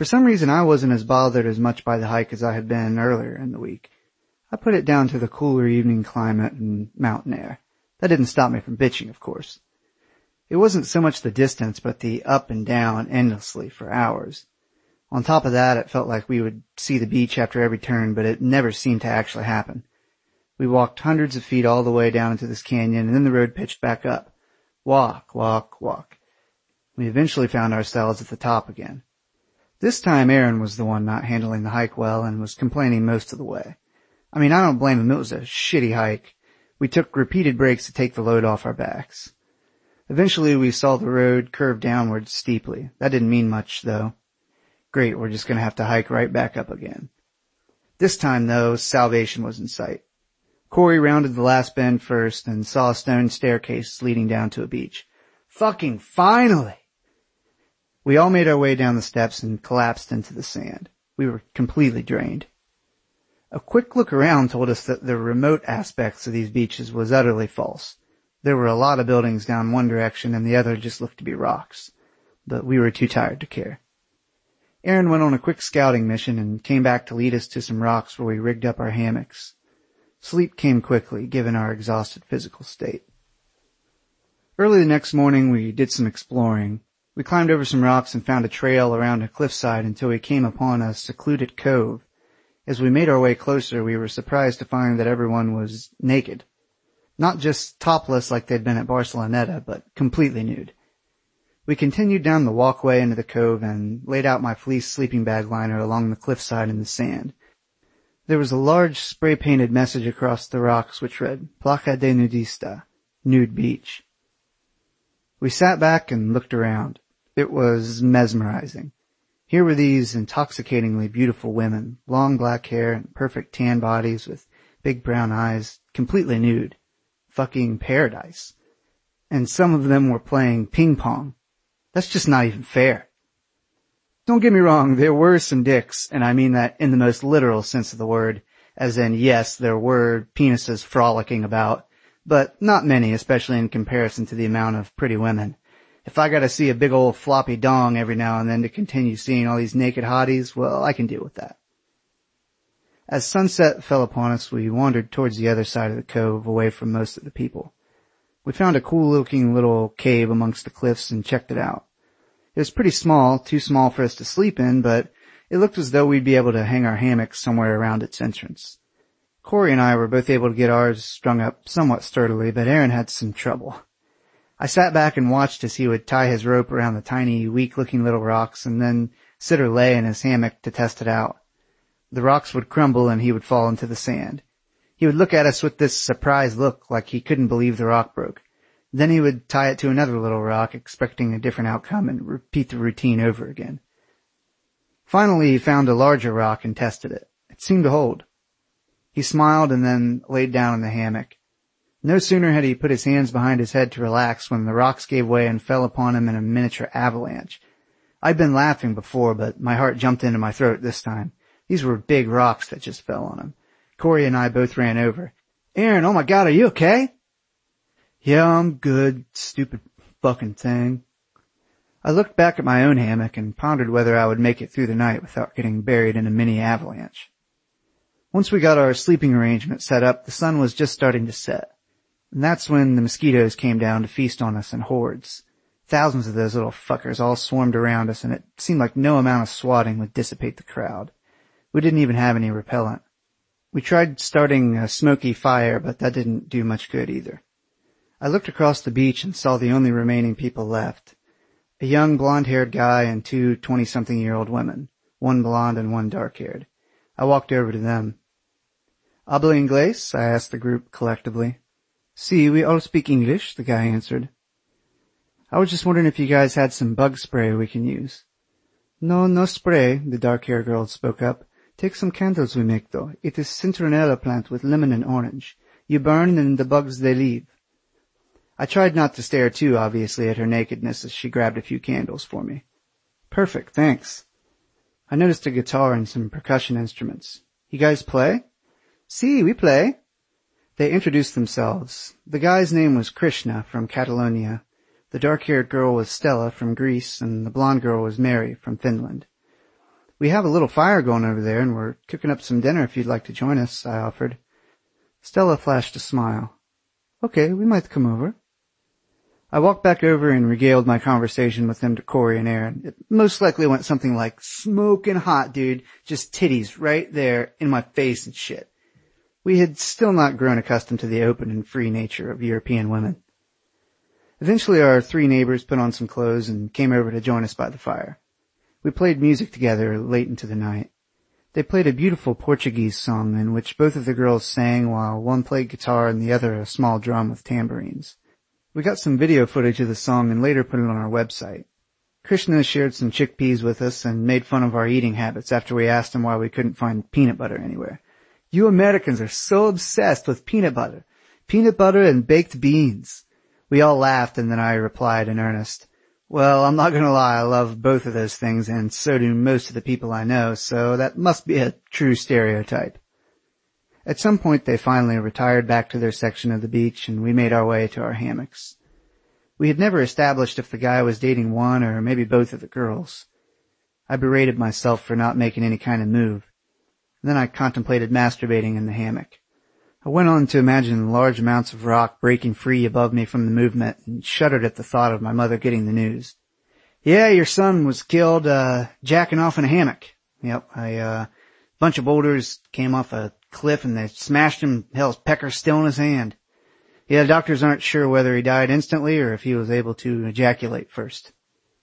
For some reason I wasn't as bothered as much by the hike as I had been earlier in the week. I put it down to the cooler evening climate and mountain air. That didn't stop me from bitching, of course. It wasn't so much the distance, but the up and down endlessly for hours. On top of that, it felt like we would see the beach after every turn, but it never seemed to actually happen. We walked hundreds of feet all the way down into this canyon, and then the road pitched back up. Walk, walk, walk. We eventually found ourselves at the top again. This time Aaron was the one not handling the hike well and was complaining most of the way. I mean, I don't blame him. It was a shitty hike. We took repeated breaks to take the load off our backs. Eventually we saw the road curve downwards steeply. That didn't mean much, though. Great, we're just going to have to hike right back up again. This time, though, salvation was in sight. Corey rounded the last bend first and saw a stone staircase leading down to a beach. Fucking finally! We all made our way down the steps and collapsed into the sand. We were completely drained. A quick look around told us that the remote aspects of these beaches was utterly false. There were a lot of buildings down one direction and the other just looked to be rocks. But we were too tired to care. Aaron went on a quick scouting mission and came back to lead us to some rocks where we rigged up our hammocks. Sleep came quickly, given our exhausted physical state. Early the next morning, we did some exploring. We climbed over some rocks and found a trail around a cliffside until we came upon a secluded cove. As we made our way closer, we were surprised to find that everyone was naked. Not just topless like they'd been at Barceloneta, but completely nude. We continued down the walkway into the cove and laid out my fleece sleeping bag liner along the cliffside in the sand. There was a large spray-painted message across the rocks which read, Playa de Nudista, nude beach. We sat back and looked around. It was mesmerizing. Here were these intoxicatingly beautiful women, long black hair and perfect tan bodies with big brown eyes, completely nude. Fucking paradise. And some of them were playing ping pong. That's just not even fair. Don't get me wrong, there were some dicks, and I mean that in the most literal sense of the word, as in, yes, there were penises frolicking about, but not many, especially in comparison to the amount of pretty women. If I gotta see a big old floppy dong every now and then to continue seeing all these naked hotties, well, I can deal with that. As sunset fell upon us, we wandered towards the other side of the cove, away from most of the people. We found a cool-looking little cave amongst the cliffs and checked it out. It was pretty small, too small for us to sleep in, but it looked as though we'd be able to hang our hammocks somewhere around its entrance. Corey and I were both able to get ours strung up somewhat sturdily, but Aaron had some trouble. I sat back and watched as he would tie his rope around the tiny, weak-looking little rocks and then sit or lay in his hammock to test it out. The rocks would crumble and he would fall into the sand. He would look at us with this surprised look like he couldn't believe the rock broke. Then he would tie it to another little rock, expecting a different outcome, and repeat the routine over again. Finally, he found a larger rock and tested it. It seemed to hold. He smiled and then laid down in the hammock. No sooner had he put his hands behind his head to relax when the rocks gave way and fell upon him in a miniature avalanche. I'd been laughing before, but my heart jumped into my throat this time. These were big rocks that just fell on him. Corey and I both ran over. Aaron, oh my God, are you okay? Yeah, I'm good, stupid fucking thing. I looked back at my own hammock and pondered whether I would make it through the night without getting buried in a mini avalanche. Once we got our sleeping arrangement set up, the sun was just starting to set. And that's when the mosquitoes came down to feast on us in hordes. Thousands of those little fuckers all swarmed around us, and it seemed like no amount of swatting would dissipate the crowd. We didn't even have any repellent. We tried starting a smoky fire, but that didn't do much good either. I looked across the beach and saw the only remaining people left. A young blonde-haired guy and two 20-something-year-old women, one blonde and one dark-haired. I walked over to them. Habla inglés? I asked the group collectively. Sí, we all speak English, the guy answered. I was just wondering if you guys had some bug spray we can use. No spray, the dark-haired girl spoke up. Take some candles we make, though. It is citronella plant with lemon and orange. You burn and the bugs they leave. I tried not to stare too obviously at her nakedness as she grabbed a few candles for me. Perfect, thanks. I noticed a guitar and some percussion instruments. You guys play? Sí, we play. They introduced themselves. The guy's name was Krishna from Catalonia. The dark-haired girl was Stella from Greece, and the blonde girl was Mary from Finland. We have a little fire going over there, and we're cooking up some dinner if you'd like to join us, I offered. Stella flashed a smile. Okay, we might come over. I walked back over and regaled my conversation with them to Corey and Aaron. It most likely went something like, smoking hot, dude. Just titties right there in my face and shit. We had still not grown accustomed to the open and free nature of European women. Eventually our 3 neighbors put on some clothes and came over to join us by the fire. We played music together late into the night. They played a beautiful Portuguese song in which both of the girls sang while one played guitar and the other a small drum with tambourines. We got some video footage of the song and later put it on our website. Krishna shared some chickpeas with us and made fun of our eating habits after we asked him why we couldn't find peanut butter anywhere. You Americans are so obsessed with peanut butter and baked beans. We all laughed and then I replied in earnest, well, I'm not gonna lie, I love both of those things and so do most of the people I know, so that must be a true stereotype. At some point they finally retired back to their section of the beach and we made our way to our hammocks. We had never established if the guy was dating one or maybe both of the girls. I berated myself for not making any kind of move. Then I contemplated masturbating in the hammock. I went on to imagine large amounts of rock breaking free above me from the movement and shuddered at the thought of my mother getting the news. Yeah, your son was killed, jacking off in a hammock. Yep, a bunch of boulders came off a cliff and they smashed him. Hell's pecker's still in his hand. Yeah, the doctors aren't sure whether he died instantly or if he was able to ejaculate first.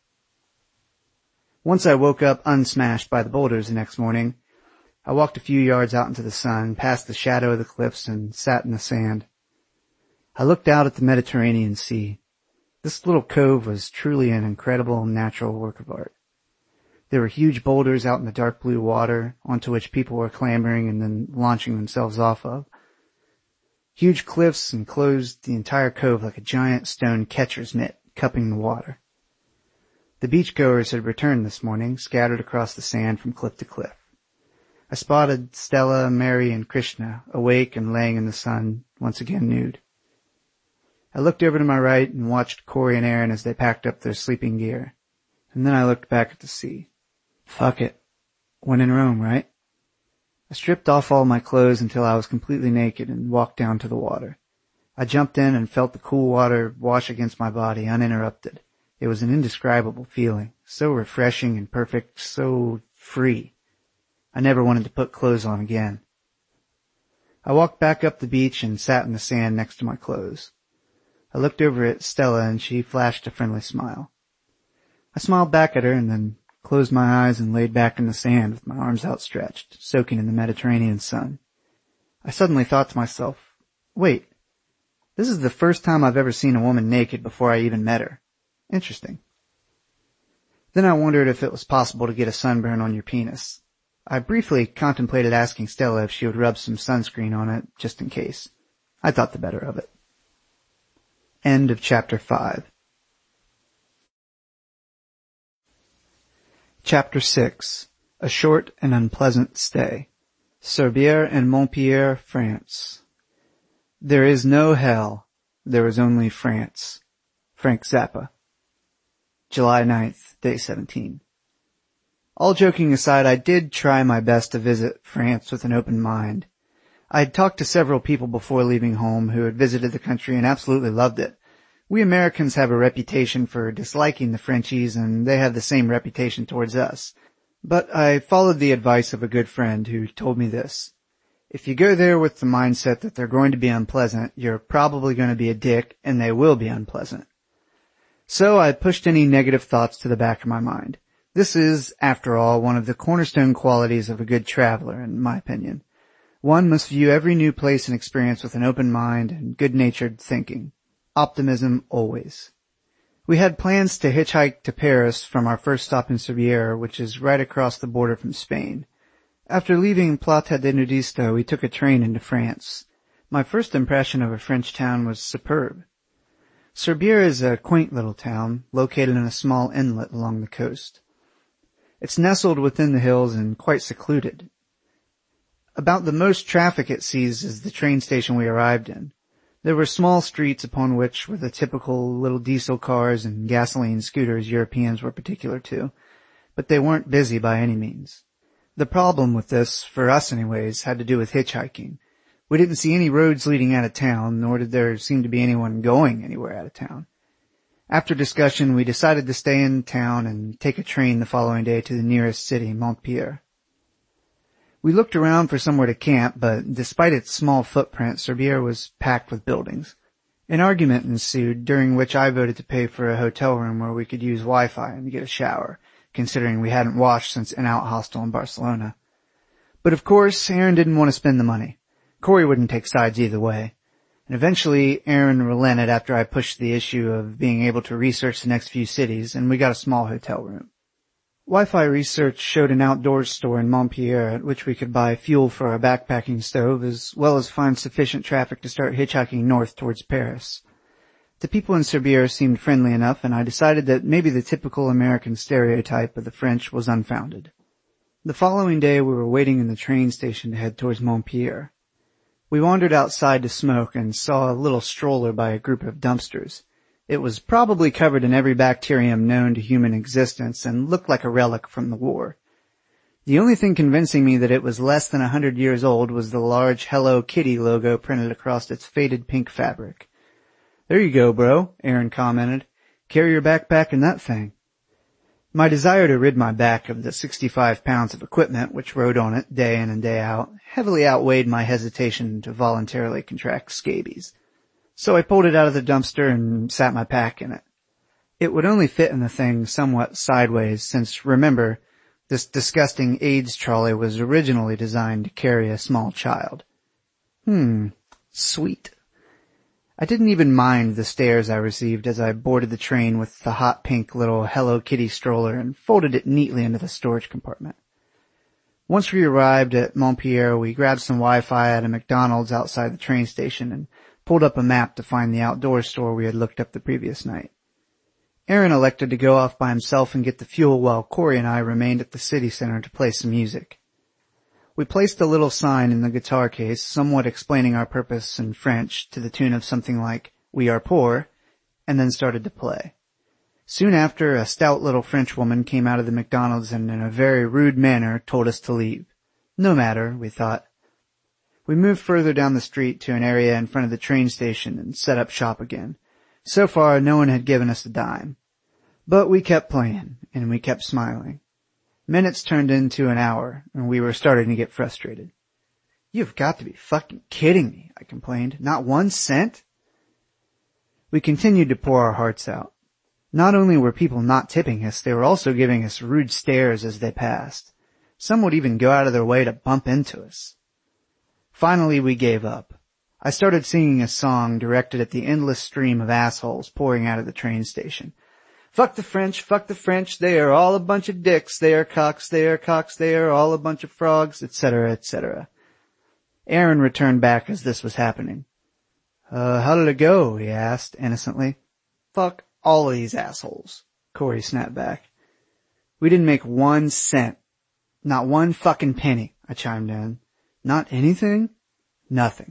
Once I woke up unsmashed by the boulders the next morning, I walked a few yards out into the sun, past the shadow of the cliffs, and sat in the sand. I looked out at the Mediterranean Sea. This little cove was truly an incredible natural work of art. There were huge boulders out in the dark blue water, onto which people were clambering and then launching themselves off of. Huge cliffs enclosed the entire cove like a giant stone catcher's mitt, cupping the water. The beachgoers had returned this morning, scattered across the sand from cliff to cliff. I spotted Stella, Mary, and Krishna, awake and laying in the sun, once again nude. I looked over to my right and watched Corey and Aaron as they packed up their sleeping gear. And then I looked back at the sea. Fuck it. When in Rome, right? I stripped off all my clothes until I was completely naked and walked down to the water. I jumped in and felt the cool water wash against my body uninterrupted. It was an indescribable feeling, so refreshing and perfect, so free. I never wanted to put clothes on again. I walked back up the beach and sat in the sand next to my clothes. I looked over at Stella and she flashed a friendly smile. I smiled back at her and then closed my eyes and laid back in the sand with my arms outstretched, soaking in the Mediterranean sun. I suddenly thought to myself, wait, this is the first time I've ever seen a woman naked before I even met her. Interesting. Then I wondered if it was possible to get a sunburn on your penis. I briefly contemplated asking Stella if she would rub some sunscreen on it, just in case. I thought the better of it. End of Chapter 5. Chapter 6. A Short and Unpleasant Stay. Sorbière and Montpellier, France. There is no hell. There is only France. Frank Zappa. July 9th, day 17. All joking aside, I did try my best to visit France with an open mind. I had talked to several people before leaving home who had visited the country and absolutely loved it. We Americans have a reputation for disliking the Frenchies, and they have the same reputation towards us. But I followed the advice of a good friend who told me this. If you go there with the mindset that they're going to be unpleasant, you're probably going to be a dick, and they will be unpleasant. So I pushed any negative thoughts to the back of my mind. This is, after all, one of the cornerstone qualities of a good traveler, in my opinion. One must view every new place and experience with an open mind and good-natured thinking. Optimism always. We had plans to hitchhike to Paris from our first stop in Sorbière, which is right across the border from Spain. After leaving Plata de Nudisto, we took a train into France. My first impression of a French town was superb. Sorbière is a quaint little town, located in a small inlet along the coast. It's nestled within the hills and quite secluded. About the most traffic it sees is the train station we arrived in. There were small streets upon which were the typical little diesel cars and gasoline scooters Europeans were particular to, but they weren't busy by any means. The problem with this, for us anyways, had to do with hitchhiking. We didn't see any roads leading out of town, nor did there seem to be anyone going anywhere out of town. After discussion, we decided to stay in town and take a train the following day to the nearest city, Montpellier. We looked around for somewhere to camp, but despite its small footprint, Sorbière was packed with buildings. An argument ensued, during which I voted to pay for a hotel room where we could use Wi-Fi and get a shower, considering we hadn't washed since an out hostel in Barcelona. But of course, Aaron didn't want to spend the money. Corey wouldn't take sides either way. And eventually, Aaron relented after I pushed the issue of being able to research the next few cities, and we got a small hotel room. Wi-Fi research showed an outdoors store in Montpellier at which we could buy fuel for our backpacking stove, as well as find sufficient traffic to start hitchhiking north towards Paris. The people in Sorbière seemed friendly enough, and I decided that maybe the typical American stereotype of the French was unfounded. The following day we were waiting in the train station to head towards Montpellier. We wandered outside to smoke and saw a little stroller by a group of dumpsters. It was probably covered in every bacterium known to human existence and looked like a relic from the war. The only thing convincing me that it was less than 100 years old was the large Hello Kitty logo printed across its faded pink fabric. "There you go, bro," Aaron commented. "Carry your backpack in that thing." My desire to rid my back of the 65 pounds of equipment which rode on it day in and day out heavily outweighed my hesitation to voluntarily contract scabies. So I pulled it out of the dumpster and sat my pack in it. It would only fit in the thing somewhat sideways since, remember, this disgusting AIDS trolley was originally designed to carry a small child. Sweet. I didn't even mind the stares I received as I boarded the train with the hot pink little Hello Kitty stroller and folded it neatly into the storage compartment. Once we arrived at Montpellier, we grabbed some Wi-Fi at a McDonald's outside the train station and pulled up a map to find the outdoor store we had looked up the previous night. Aaron elected to go off by himself and get the fuel while Corey and I remained at the city center to play some music. We placed a little sign in the guitar case, somewhat explaining our purpose in French to the tune of something like, "We are poor," and then started to play. Soon after, a stout little French woman came out of the McDonald's and in a very rude manner told us to leave. No matter, we thought. We moved further down the street to an area in front of the train station and set up shop again. So far, no one had given us a dime. But we kept playing, and we kept smiling. Minutes turned into an hour, and we were starting to get frustrated. "You've got to be fucking kidding me," I complained. "Not 1 cent?" We continued to pour our hearts out. Not only were people not tipping us, they were also giving us rude stares as they passed. Some would even go out of their way to bump into us. Finally, we gave up. I started singing a song directed at the endless stream of assholes pouring out of the train station. Fuck the French, they are all a bunch of dicks, they are cocks, they are all a bunch of frogs, etc., etc. Aaron returned back as this was happening. How did it go?" he asked, innocently. "Fuck all of these assholes," Corey snapped back. "We didn't make 1 cent. Not 1 fucking penny," I chimed in. "Not anything?" "Nothing."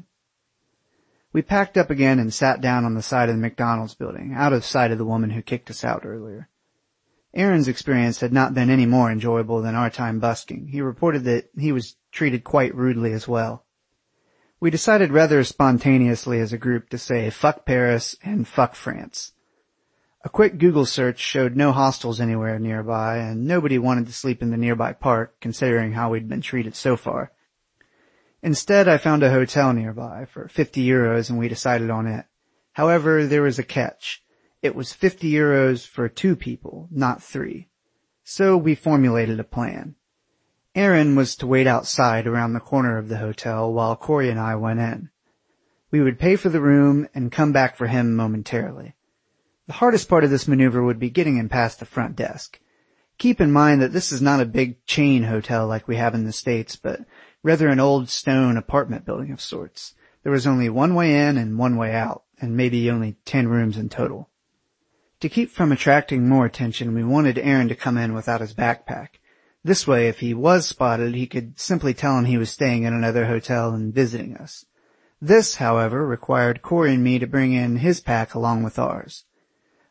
We packed up again and sat down on the side of the McDonald's building, out of sight of the woman who kicked us out earlier. Aaron's experience had not been any more enjoyable than our time busking. He reported that he was treated quite rudely as well. We decided rather spontaneously as a group to say fuck Paris and fuck France. A quick Google search showed no hostels anywhere nearby, and nobody wanted to sleep in the nearby park, considering how we'd been treated so far. Instead, I found a hotel nearby for 50 euros and we decided on it. However, there was a catch. It was 50 euros for 2 people, not 3. So we formulated a plan. Aaron was to wait outside around the corner of the hotel while Corey and I went in. We would pay for the room and come back for him momentarily. The hardest part of this maneuver would be getting him past the front desk. Keep in mind that this is not a big chain hotel like we have in the States, but rather an old stone apartment building of sorts. There was only one way in and one way out, and maybe only 10 rooms in total. To keep from attracting more attention, we wanted Aaron to come in without his backpack. This way, if he was spotted, he could simply tell him he was staying in another hotel and visiting us. This, however, required Corey and me to bring in his pack along with ours.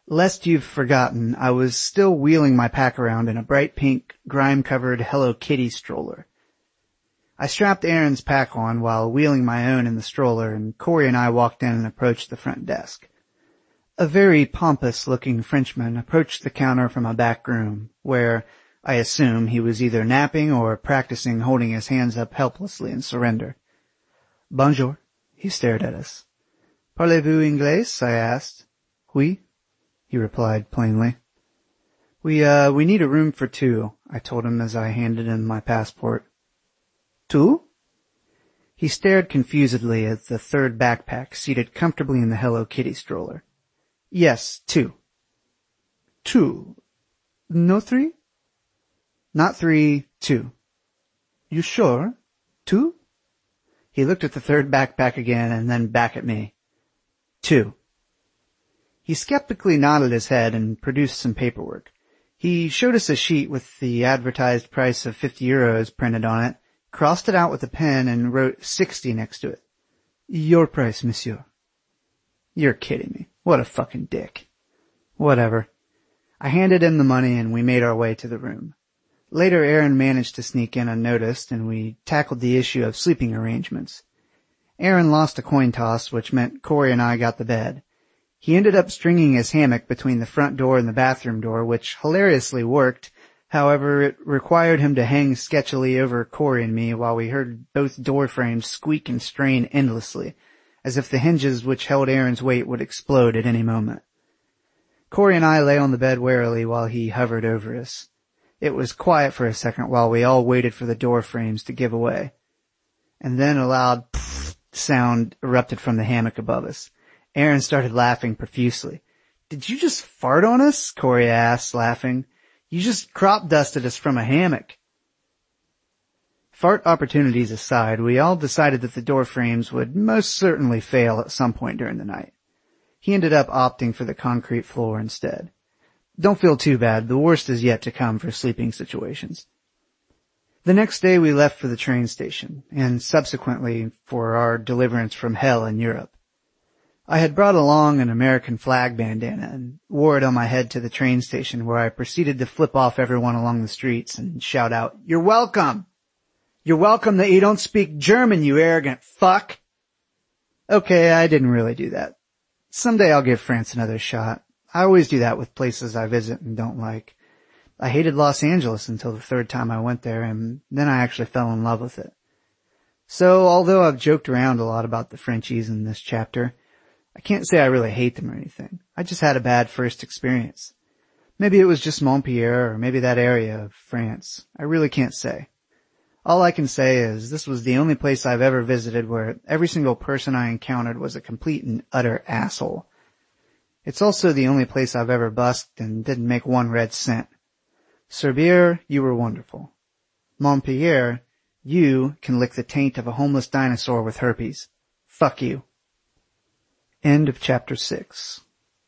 Lest you've forgotten, I was still wheeling my pack around in a bright pink, grime-covered Hello Kitty stroller. I strapped Aaron's pack on while wheeling my own in the stroller, and Corey and I walked in and approached the front desk. A very pompous-looking Frenchman approached the counter from a back room, where, I assume, he was either napping or practicing holding his hands up helplessly in surrender. "Bonjour." He stared at us. "Parlez-vous anglais?" I asked. "Oui," he replied plainly. We need a room for two," I told him as I handed him my passport. "Two?" He stared confusedly at the third backpack seated comfortably in the Hello Kitty stroller. "Yes, two." "Two? No three?" "Not three, two." "You sure? Two?" He looked at the third backpack again and then back at me. "Two." He skeptically nodded his head and produced some paperwork. He showed us a sheet with the advertised price of €50 printed on it, crossed it out with a pen, and wrote 60 next to it. "Your price, monsieur." You're kidding me. What a fucking dick. Whatever. I handed him the money and we made our way to the room. Later, Aaron managed to sneak in unnoticed, and we tackled the issue of sleeping arrangements. Aaron lost a coin toss, which meant Corey and I got the bed. He ended up stringing his hammock between the front door and the bathroom door, which hilariously worked. However, it required him to hang sketchily over Corey and me while we heard both door frames squeak and strain endlessly, as if the hinges which held Aaron's weight would explode at any moment. Corey and I lay on the bed warily while he hovered over us. It was quiet for a second while we all waited for the door frames to give away. And then a loud pfft sound erupted from the hammock above us. Aaron started laughing profusely. "Did you just fart on us?" Corey asked, laughing. "You just crop dusted us from a hammock." Fart opportunities aside, we all decided that the door frames would most certainly fail at some point during the night. He ended up opting for the concrete floor instead. Don't feel too bad, the worst is yet to come for sleeping situations. The next day we left for the train station, and subsequently for our deliverance from hell in Europe. I had brought along an American flag bandana and wore it on my head to the train station, where I proceeded to flip off everyone along the streets and shout out, "You're welcome! You're welcome that you don't speak German, you arrogant fuck!" Okay, I didn't really do that. Someday I'll give France another shot. I always do that with places I visit and don't like. I hated Los Angeles until the third time I went there, and then I actually fell in love with it. So, although I've joked around a lot about the Frenchies in this chapter, I can't say I really hate them or anything. I just had a bad first experience. Maybe it was just Montpellier, or maybe that area of France. I really can't say. All I can say is this was the only place I've ever visited where every single person I encountered was a complete and utter asshole. It's also the only place I've ever busked and didn't make one red cent. Sorbier, you were wonderful. Montpellier, you can lick the taint of a homeless dinosaur with herpes. Fuck you. End of chapter 6.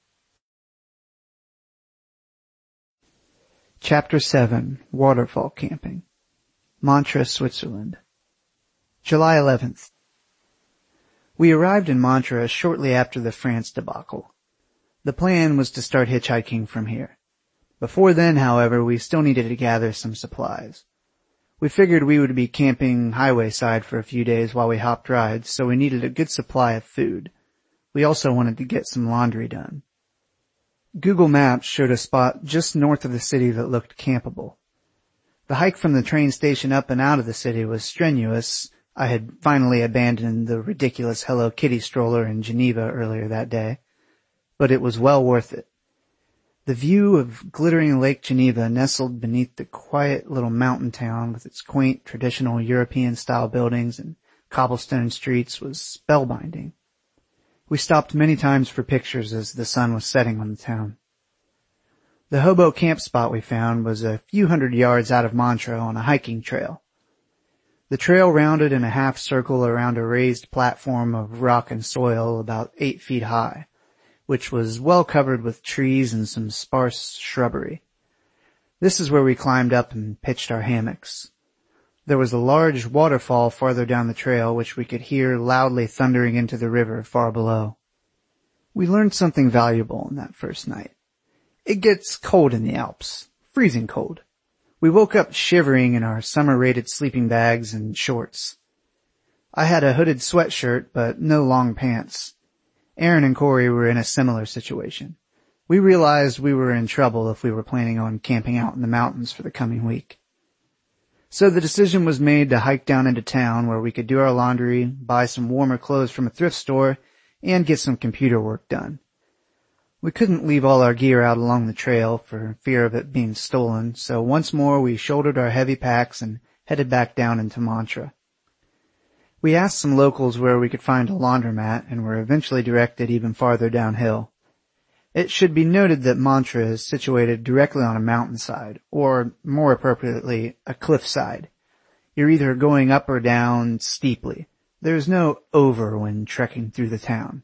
Chapter 7. Waterfall Camping. Montreux, Switzerland. July 11th. We arrived in Montreux shortly after the France debacle. The plan was to start hitchhiking from here. Before then, however, we still needed to gather some supplies. We figured we would be camping highway side for a few days while we hopped rides, so we needed a good supply of food. We also wanted to get some laundry done. Google Maps showed a spot just north of the city that looked campable. The hike from the train station up and out of the city was strenuous. I had finally abandoned the ridiculous Hello Kitty stroller in Geneva earlier that day, but it was well worth it. The view of glittering Lake Geneva nestled beneath the quiet little mountain town with its quaint traditional European-style buildings and cobblestone streets was spellbinding. We stopped many times for pictures as the sun was setting on the town. The hobo camp spot we found was a few hundred yards out of Montreux on a hiking trail. The trail rounded in a half circle around a raised platform of rock and soil about 8 feet high, which was well covered with trees and some sparse shrubbery. This is where we climbed up and pitched our hammocks. There was a large waterfall farther down the trail, which we could hear loudly thundering into the river far below. We learned something valuable on that first night. It gets cold in the Alps. Freezing cold. We woke up shivering in our summer-rated sleeping bags and shorts. I had a hooded sweatshirt, but no long pants. Aaron and Corey were in a similar situation. We realized we were in trouble if we were planning on camping out in the mountains for the coming week. So the decision was made to hike down into town where we could do our laundry, buy some warmer clothes from a thrift store, and get some computer work done. We couldn't leave all our gear out along the trail for fear of it being stolen, so once more we shouldered our heavy packs and headed back down into Mantra. We asked some locals where we could find a laundromat and were eventually directed even farther downhill. It should be noted that Mantra is situated directly on a mountainside, or more appropriately, a cliffside. You're either going up or down steeply. There's no over when trekking through the town.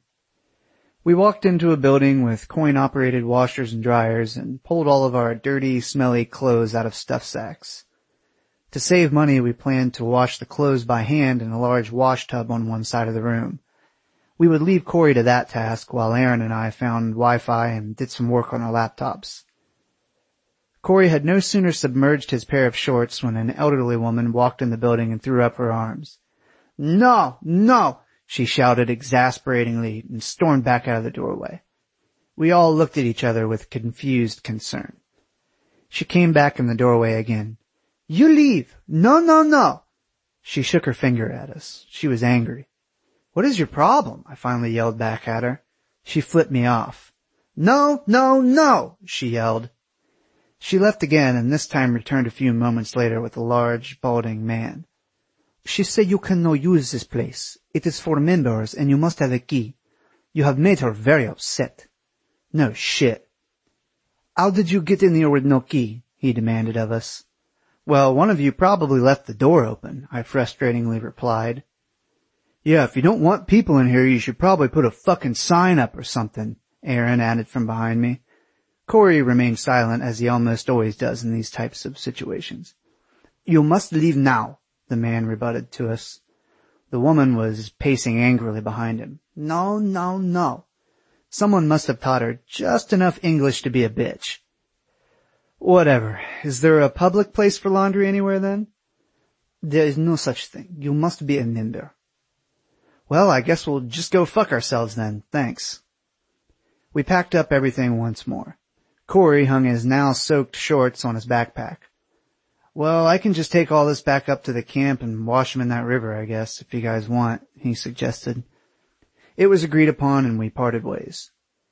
We walked into a building with coin-operated washers and dryers and pulled all of our dirty, smelly clothes out of stuff sacks. To save money, we planned to wash the clothes by hand in a large wash tub on one side of the room. We would leave Corey to that task while Aaron and I found Wi-Fi and did some work on our laptops. Corey had no sooner submerged his pair of shorts when an elderly woman walked in the building and threw up her arms. "No, no!" she shouted exasperatingly and stormed back out of the doorway. We all looked at each other with confused concern. She came back in the doorway again. "You leave! No, no, no!" She shook her finger at us. She was angry. "What is your problem?" I finally yelled back at her. She flipped me off. "No, no, no!" she yelled. She left again and this time returned a few moments later with a large, balding man. "She said you cannot use this place. It is for members and you must have a key. You have made her very upset." "No shit." "How did you get in here with no key?" he demanded of us. "Well, one of you probably left the door open," I frustratingly replied. "Yeah, if you don't want people in here, you should probably put a fucking sign up or something," Aaron added from behind me. Corey remained silent, as he almost always does in these types of situations. "You must leave now," the man rebutted to us. The woman was pacing angrily behind him. "No, no, no." Someone must have taught her just enough English to be a bitch. "Whatever. Is there a public place for laundry anywhere then?" "There is no such thing. You must be a member." "Well, I guess we'll just go fuck ourselves then. Thanks." We packed up everything once more. Corey hung his now soaked shorts on his backpack. "Well, I can just take all this back up to the camp and wash them in that river, I guess, if you guys want," he suggested. It was agreed upon and we parted ways.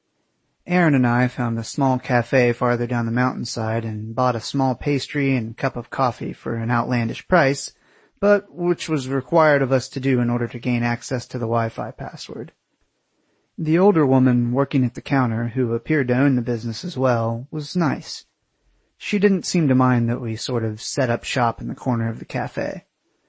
Aaron and I found a small cafe farther down the mountainside and bought a small pastry and cup of coffee for an outlandish price, but which was required of us to do in order to gain access to the Wi-Fi password. The older woman working at the counter, who appeared to own the business as well, was nice. She didn't seem to mind that we sort of set up shop in the corner of the cafe.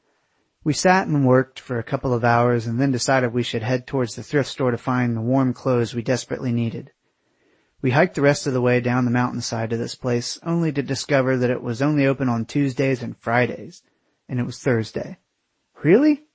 We sat and worked for a couple of hours and then decided we should head towards the thrift store to find the warm clothes we desperately needed. We hiked the rest of the way down the mountainside to this place, only to discover that it was only open on Tuesdays and Fridays, and it was Thursday. Really?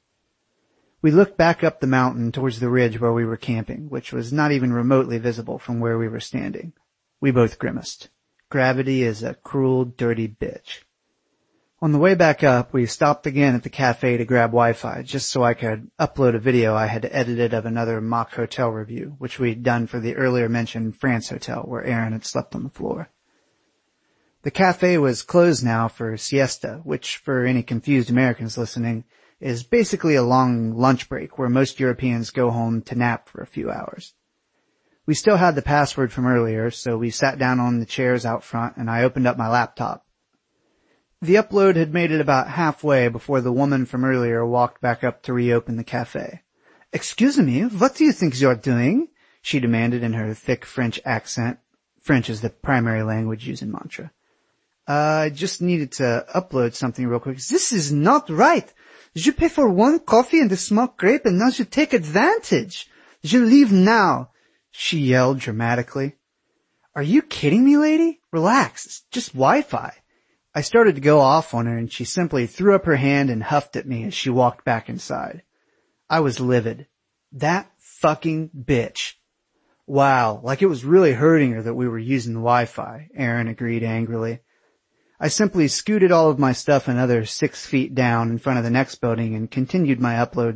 We looked back up the mountain towards the ridge where we were camping, which was not even remotely visible from where we were standing. We both grimaced. Gravity is a cruel, dirty bitch. On the way back up, we stopped again at the cafe to grab Wi-Fi, just so I could upload a video I had edited of another mock hotel review, which we'd done for the earlier mentioned France Hotel, where Aaron had slept on the floor. The cafe was closed now for siesta, which, for any confused Americans listening, is basically a long lunch break where most Europeans go home to nap for a few hours. We still had the password from earlier, so we sat down on the chairs out front and I opened up my laptop. The upload had made it about halfway before the woman from earlier walked back up to reopen the cafe. "Excuse me, what do you think you're doing?" she demanded in her thick French accent. French is the primary language used in Mantra. I just needed to upload something real quick." "This is not right. You pay for one coffee and a small crepe and now you take advantage. You leave now," she yelled dramatically. "Are you kidding me, lady? Relax. It's just Wi-Fi." I started to go off on her and she simply threw up her hand and huffed at me as she walked back inside. I was livid. That fucking bitch. Wow, like it was really hurting her that we were using the Wi-Fi, Aaron agreed angrily. I simply scooted all of my stuff another 6 feet down in front of the next building and continued my upload